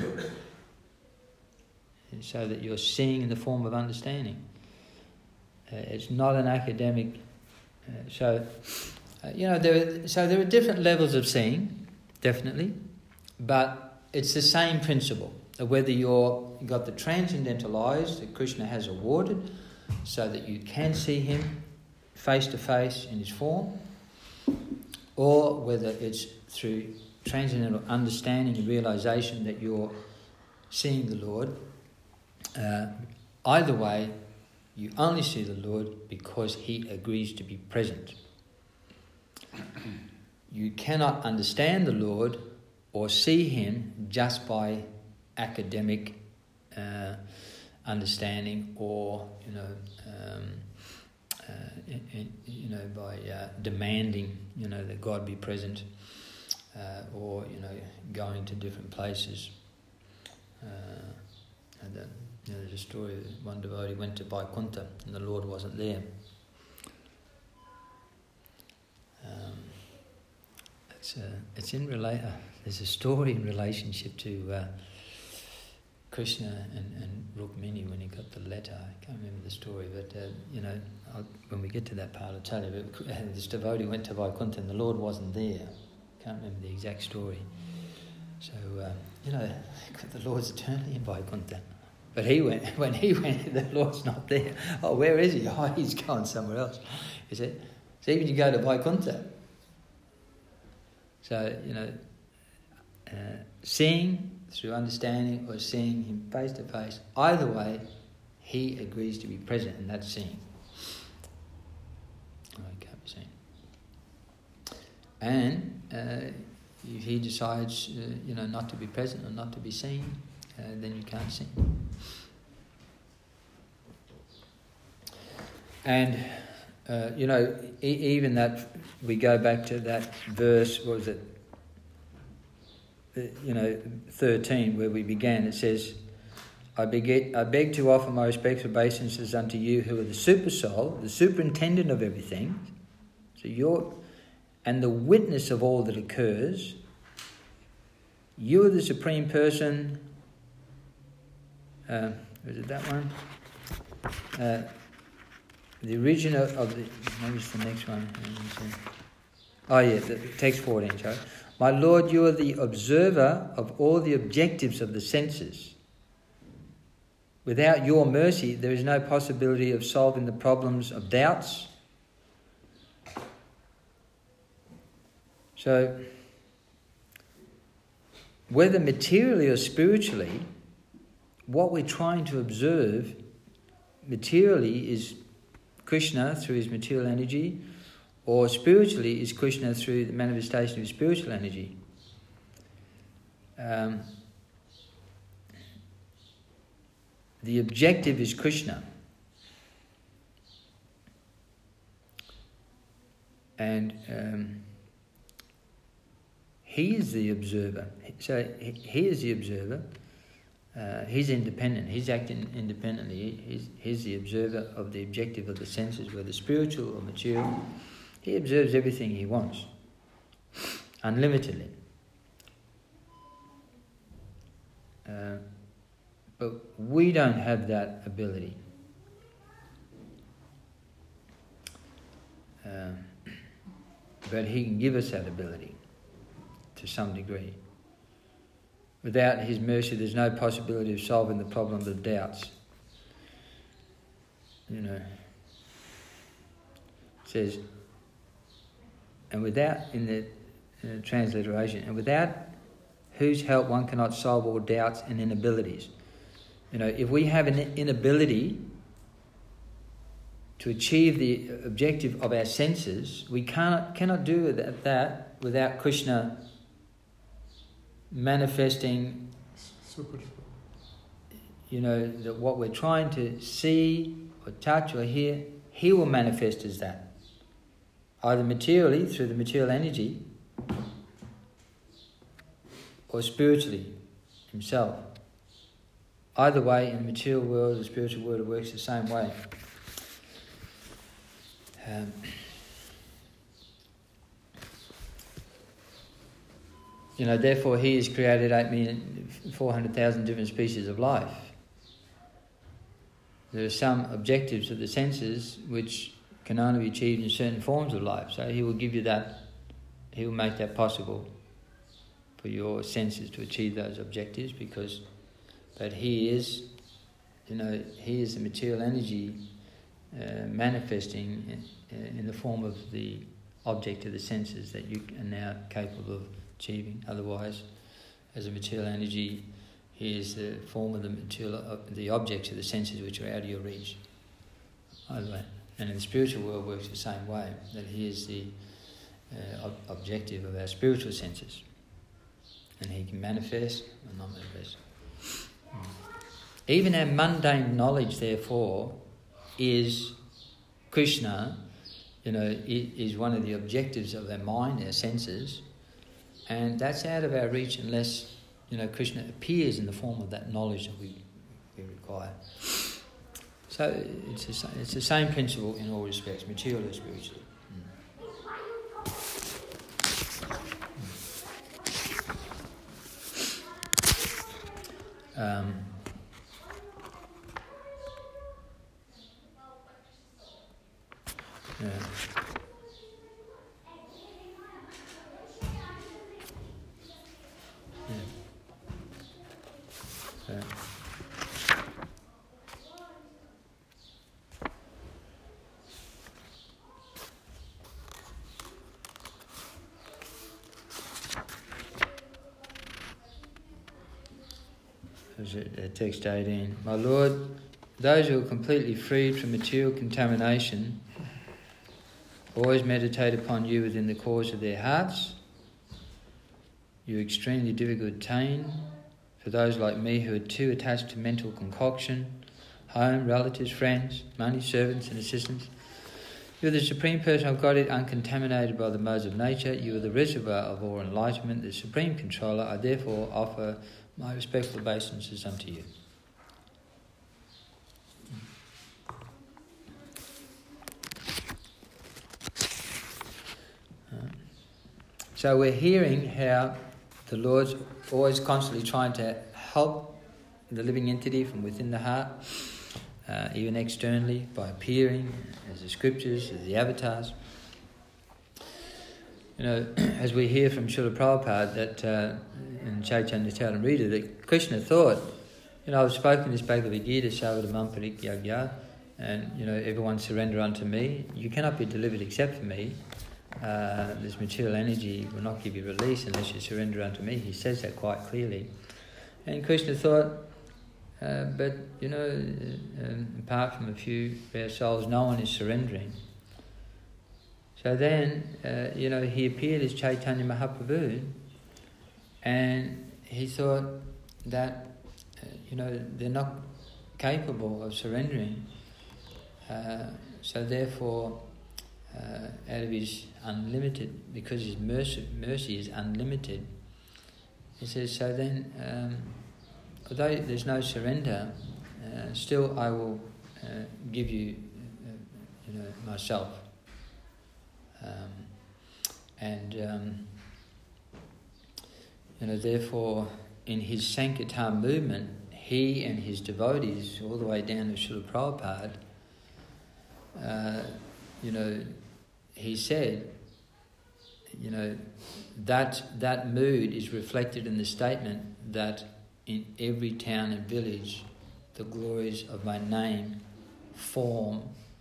So that you're seeing in the form of understanding. It's not an academic. There are different levels of seeing, definitely, but it's the same principle. Whether you've got the transcendental eyes that Krishna has awarded, so that you can see him face to face in his form, or whether it's through transcendental understanding and realization that you're seeing the Lord. Either way, you only see the Lord because he agrees to be present. You cannot understand the Lord or see him just by academic understanding, or by demanding that God be present, or going to different places. There's a story that one devotee went to Vaikuntha and the Lord wasn't there. There's a story in relationship to Krishna and Rukmini when he got the letter. I can't remember the story, but when we get to that part, I'll tell you. But this devotee went to Vaikuntha and the Lord wasn't there. Can't remember the exact story. So the Lord's eternally in Vaikuntha. But when he went, the Lord's not there. Oh, where is he? Oh, he's gone somewhere else. Is it? So even you go to Vaikuntha. So, seeing through understanding or seeing him face to face, either way, he agrees to be present, and that's seeing. Oh, he can't be seen. And if he decides, not to be present or not to be seen, then you can't see. And, even that, we go back to that verse, what was it? 13, where we began. It says, I beg to offer my respectful obeisances unto you who are the super soul, the superintendent of everything. So you're, and the witness of all that occurs. You are the supreme person. Was it that one? The origin of the... Maybe it's the next one. Oh yeah, the text 14, sorry. My Lord, you are the observer of all the objectives of the senses. Without your mercy, there is no possibility of solving the problems of doubts. So, whether materially or spiritually, what we're trying to observe materially is Krishna through his material energy, or spiritually is Krishna through the manifestation of spiritual energy. The objective is Krishna. And he is the observer. So he is the observer. He's independent. He's acting independently. He's the observer of the objective of the senses, whether spiritual or material. He observes everything he wants, unlimitedly. But we don't have that ability. But he can give us that ability to some degree. Without his mercy, there's no possibility of solving the problem of doubts. It says, and without, in the transliteration, and without whose help one cannot solve all doubts and inabilities. If we have an inability to achieve the objective of our senses, we cannot do that without Krishna manifesting, that what we're trying to see or touch or hear, he will manifest as that. Either materially, through the material energy, or spiritually, himself. Either way, in the material world, the spiritual world, it works the same way. therefore he has created 8,400,000 different species of life. There are some objectives of the senses which can only be achieved in certain forms of life. So he will give you that, he will make that possible for your senses to achieve those objectives, but he is, he is the material energy manifesting in the form of the object of the senses that you are now capable of achieving. Otherwise, as a material energy, he is the form of the objects of the senses which are out of your reach. Either way. And in the spiritual world works the same way, that he is the objective of our spiritual senses. And he can manifest or not manifest. Even our mundane knowledge, therefore, is Krishna, is one of the objectives of our mind, our senses, and that's out of our reach unless, Krishna appears in the form of that knowledge that we require. So it's the same principle in all respects, material or spiritual. Yeah. Text 18. My Lord, those who are completely freed from material contamination always meditate upon you within the cause of their hearts. You are extremely difficult to attain for those like me who are too attached to mental concoction, home, relatives, friends, money, servants and assistants. You are the Supreme Person of Godhead, uncontaminated by the modes of nature. You are the reservoir of all enlightenment, the Supreme Controller. I therefore offer my respectful obeisances unto you. So we're hearing how the Lord's always constantly trying to help the living entity from within the heart, even externally, by appearing as the scriptures, as the avatars. As we hear from Srila Prabhupada that in Chaitanya Charitamrita, that Krishna thought, I've spoken this Bhagavad Gita, Savadamam Parityagya, and everyone surrender unto me. You cannot be delivered except for me. This material energy will not give you release unless you surrender unto me. He says that quite clearly. And Krishna thought, but apart from a few rare souls, no one is surrendering. So then, he appeared as Chaitanya Mahaprabhu, and he thought that, they're not capable of surrendering. So therefore, out of his unlimited, because his mercy is unlimited, he says, so then, although there's no surrender, still I will give you, myself. Therefore, in his Sankirtan movement, he and his devotees, all the way down to Srila Prabhupada, he said, that mood is reflected in the statement that in every town and village, the glories of my name, form,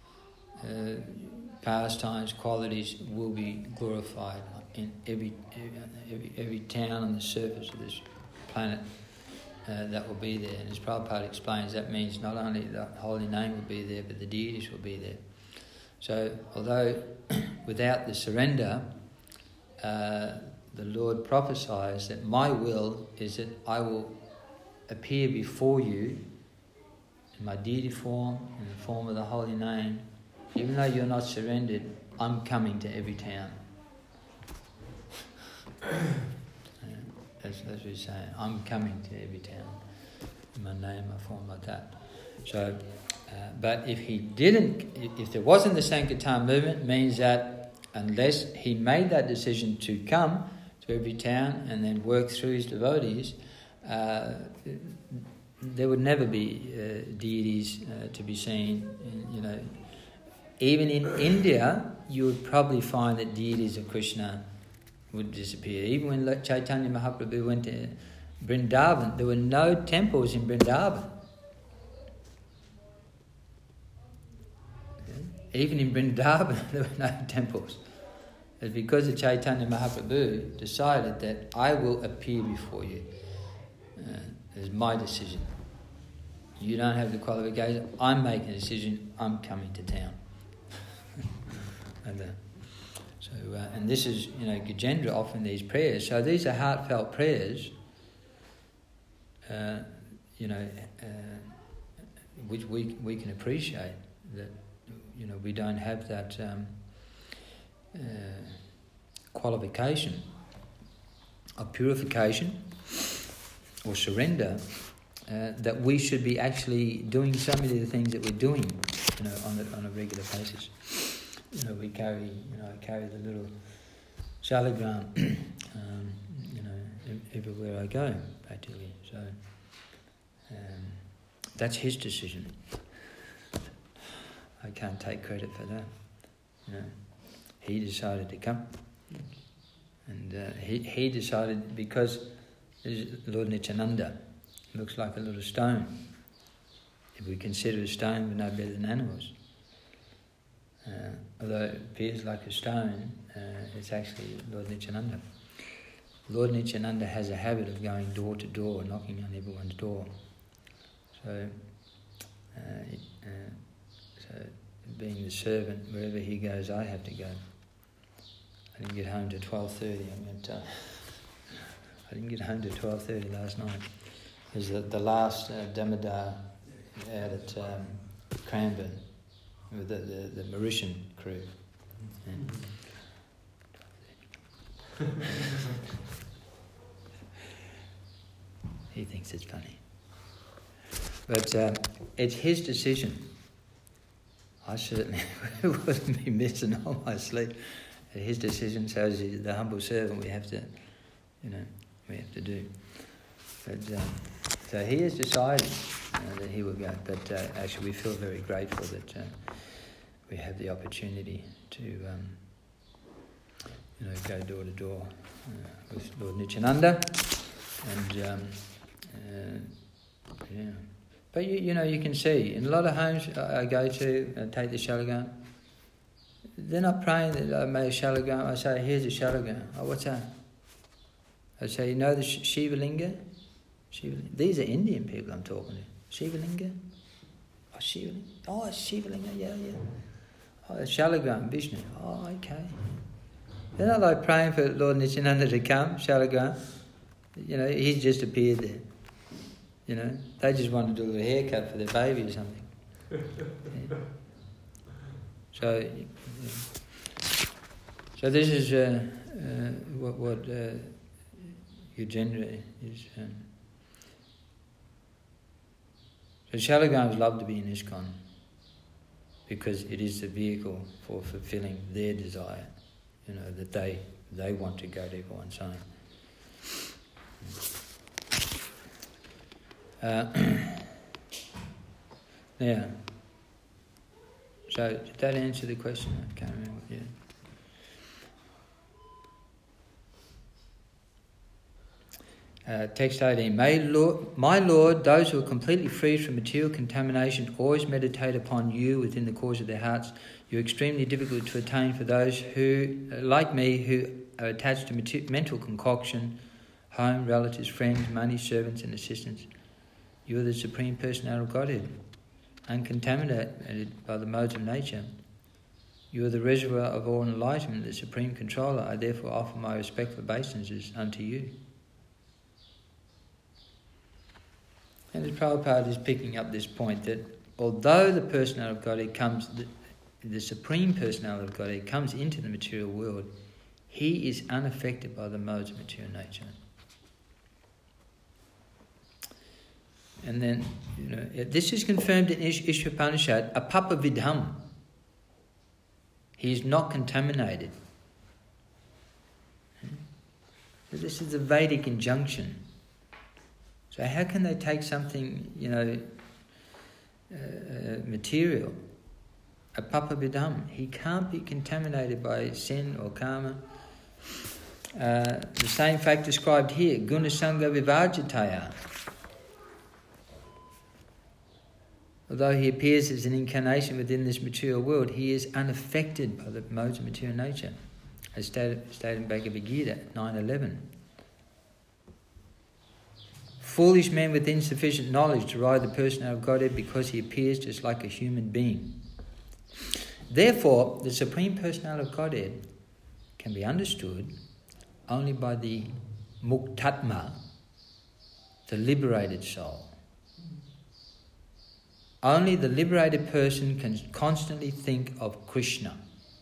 pastimes, qualities will be glorified in every town on the surface of this planet that will be there. And as Prabhupada explains, that means not only the holy name will be there, but the deities will be there. So, although without the surrender, the Lord prophesies that my will is that I will appear before you in my deity form, in the form of the holy name. Even though you're not surrendered, I'm coming to every town. That's what he's saying. I'm coming to every town in my name, my form, like that. So, but if he didn't, if there wasn't the Sankirtan movement, it means that unless he made that decision to come to every town and then work through his devotees, there would never be deities to be seen. Even in India, you would probably find that deities of Krishna would disappear. Even when Chaitanya Mahaprabhu went to Vrindavan, there were no temples in Vrindavan. Even in Vrindavan, there were no temples. It's because of Chaitanya Mahaprabhu decided that I will appear before you. It's my decision. You don't have the qualification. I'm making a decision. I'm coming to town. And this is, Gajendra offering these prayers. So these are heartfelt prayers, which we can appreciate that, we don't have that qualification of purification or surrender, that we should be actually doing so many of the things that we're doing, on a regular basis. We carry, I carry the little shalagram, everywhere I go, practically. So that's his decision. I can't take credit for that. He decided to come, and he decided because Lord Nityananda looks like a little stone. If we consider a stone, we're no better than animals. Although it appears like a stone, it's actually Lord Nityananda. Lord Nityananda has a habit of going door to door, knocking on everyone's door. So being the servant, wherever he goes, I have to go. I didn't get home till 12:30. I didn't get home till 12:30 last night. It was the last Damodar out at Cranbourne with the Mauritian crew. Yeah. He thinks it's funny. But it's his decision. I certainly wouldn't be missing all my sleep. His decision, so as the humble servant, we have to do. But so he has decided that he will go. But actually, we feel very grateful that we have the opportunity to go door to door with Lord Nityananda, and But you can see in a lot of homes I go to and take the shalagram. They're not praying that I made a shalagram. I say, here's a shalagram. Oh, what's that? I say, the Shiva Linga? These are Indian people I'm talking to. Shiva Linga? Oh, Shiva Linga. Oh, it's Shiva Linga, yeah. Oh, shalagram, Vishnu. Oh, okay. They're not like praying for Lord Nityananda to come, shalagram. He's just appeared there. They just want to do a haircut for their baby or something. Yeah. So this is what Gajendra is. So shalagrams love to be in ISKCON because it is the vehicle for fulfilling their desire. That they want to go to everyone's home. Now, so did that answer the question? I can't remember. Yeah. Text 18. My Lord, those who are completely free from material contamination always meditate upon you within the cause of their hearts. You're extremely difficult to attain for those who, like me, who are attached to mental concoction, home, relatives, friends, money, servants and assistants. You are the Supreme Personality of Godhead, uncontaminated by the modes of nature. You are the reservoir of all enlightenment, the Supreme Controller. I therefore offer my respectful obeisances unto you. And as Prabhupada is picking up this point that although the Personality of Godhead comes, the Supreme Personality of Godhead comes into the material world, he is unaffected by the modes of material nature. And then, this is confirmed in Ishvapanishad, apapa vidham. He is not contaminated. So this is a Vedic injunction. So how can they take something, material, a papavidam? He can't be contaminated by sin or karma. The same fact described here, gunasanga vivajataya. Although he appears as an incarnation within this material world, he is unaffected by the modes of material nature, as stated in Bhagavad Gita 9:11. Foolish men with insufficient knowledge deride the personality of Godhead because he appears just like a human being. Therefore, the Supreme Personality of Godhead can be understood only by the muktatma, the liberated soul. Only the liberated person can constantly think of Krishna.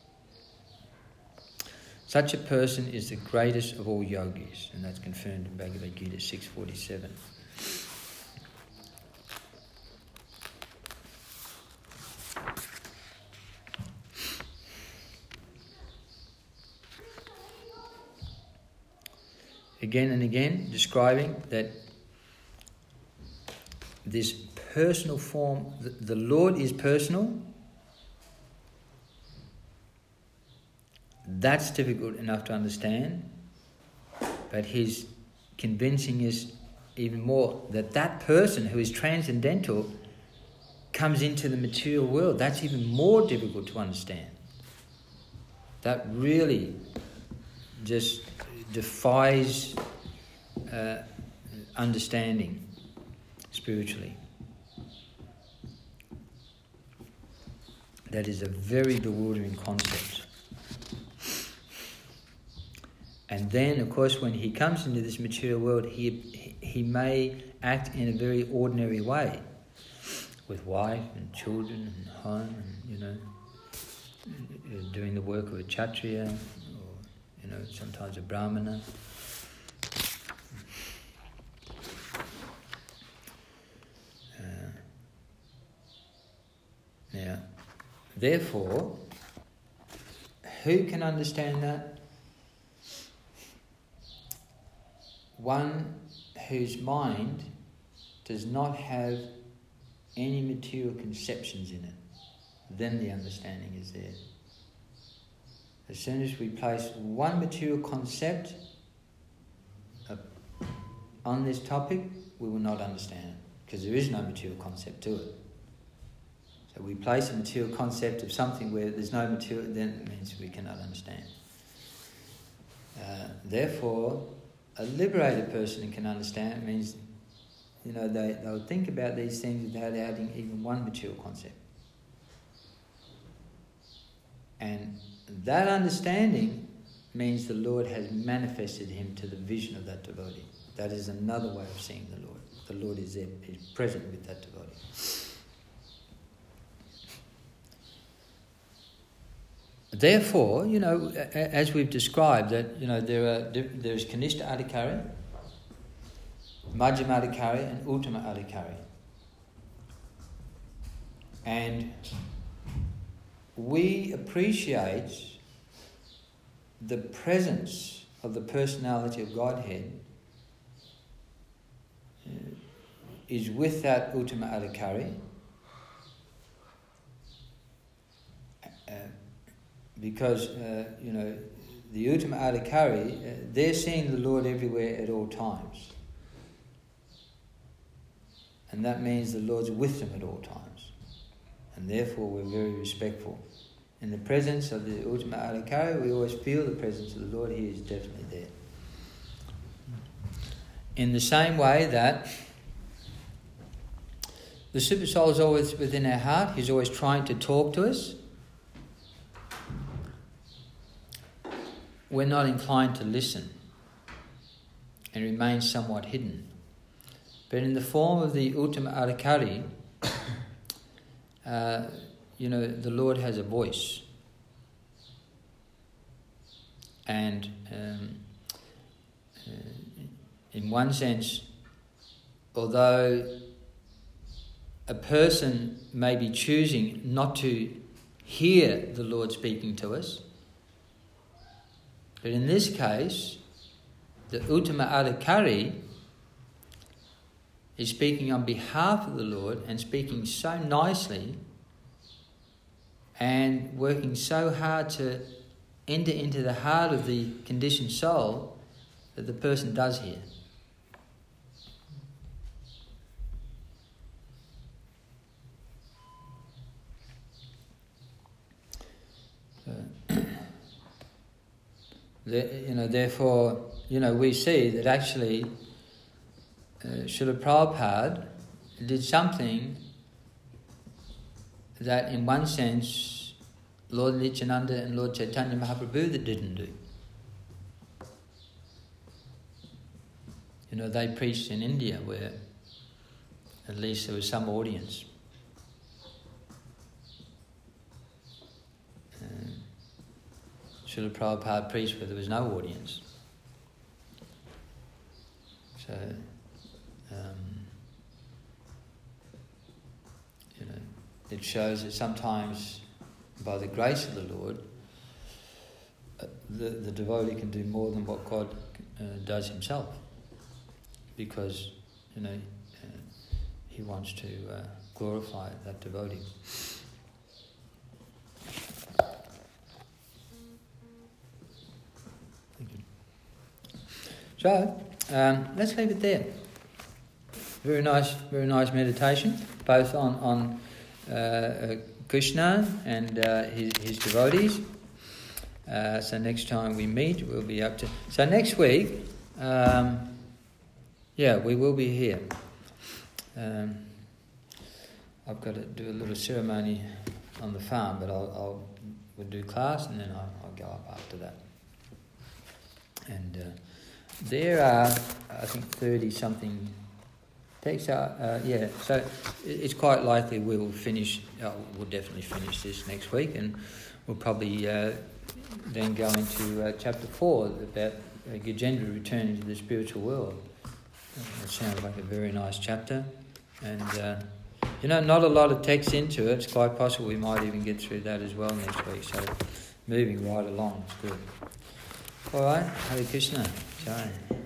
Such a person is the greatest of all yogis, and that's confirmed in Bhagavad Gita 6:47. Again and again, describing that this personal form, the Lord is personal. That's difficult enough to understand, but he's convincing us even more that that person who is transcendental comes into the material world. That's even more difficult to understand. That really just defies understanding spiritually. That is a very bewildering concept. And then, of course, when he comes into this material world, he may act in a very ordinary way, with wife and children and home, and doing the work of a kshatriya, or sometimes a brahmana. Now, therefore, who can understand that? One whose mind does not have any material conceptions in it. Then the understanding is there. As soon as we place one material concept on this topic, we will not understand it, because there is no material concept to it. So we place a material concept of something where there's no material, then it means we cannot understand. Therefore, a liberated person can understand. It means, they'll think about these things without adding even one material concept. And that understanding means the Lord has manifested him to the vision of that devotee. That is another way of seeing the Lord. The Lord is there, is present with that devotee. Therefore, as we've described, that there's Kanishta Adhikari, Madhyama Adhikari, and Uttama Adhikari, and we appreciate the presence of the personality of Godhead is with that Uttama Adhikari. Because, the Uttama Adhikari, they're seeing the Lord everywhere at all times. And that means the Lord's with them at all times. And therefore we're very respectful. In the presence of the Uttama Adhikari, we always feel the presence of the Lord. He is definitely there. In the same way that the Super Soul is always within our heart, he's always trying to talk to us. We're not inclined to listen and remain somewhat hidden. But in the form of the Uttama Adhikari, the Lord has a voice. And in one sense, although a person may be choosing not to hear the Lord speaking to us, but in this case, the Uttama Adhikari is speaking on behalf of the Lord and speaking so nicely and working so hard to enter into the heart of the conditioned soul that the person does hear. Therefore, we see that actually Srila Prabhupada did something that in one sense Lord Nityananda and Lord Chaitanya Mahaprabhu didn't do. They preached in India where at least there was some audience. Srila Prabhupada preached where there was no audience. So, it shows that sometimes, by the grace of the Lord, the devotee can do more than what God does himself, because he wants to glorify that devotee. So, let's leave it there. Very nice meditation, both on Krishna and his devotees. So next time we meet, we'll be up to... So next week, we will be here. I've got to do a little ceremony on the farm, but we'll do class and then I'll go up after that. And there are, I think, 30-something texts. So it's quite likely we'll definitely finish this next week, and we'll probably then go into chapter 4 about Gajendra returning to the spiritual world. It sounds like a very nice chapter, and not a lot of text into it. It's quite possible we might even get through that as well next week. So moving right along, it's good. All right, Hare Krishna. Jai.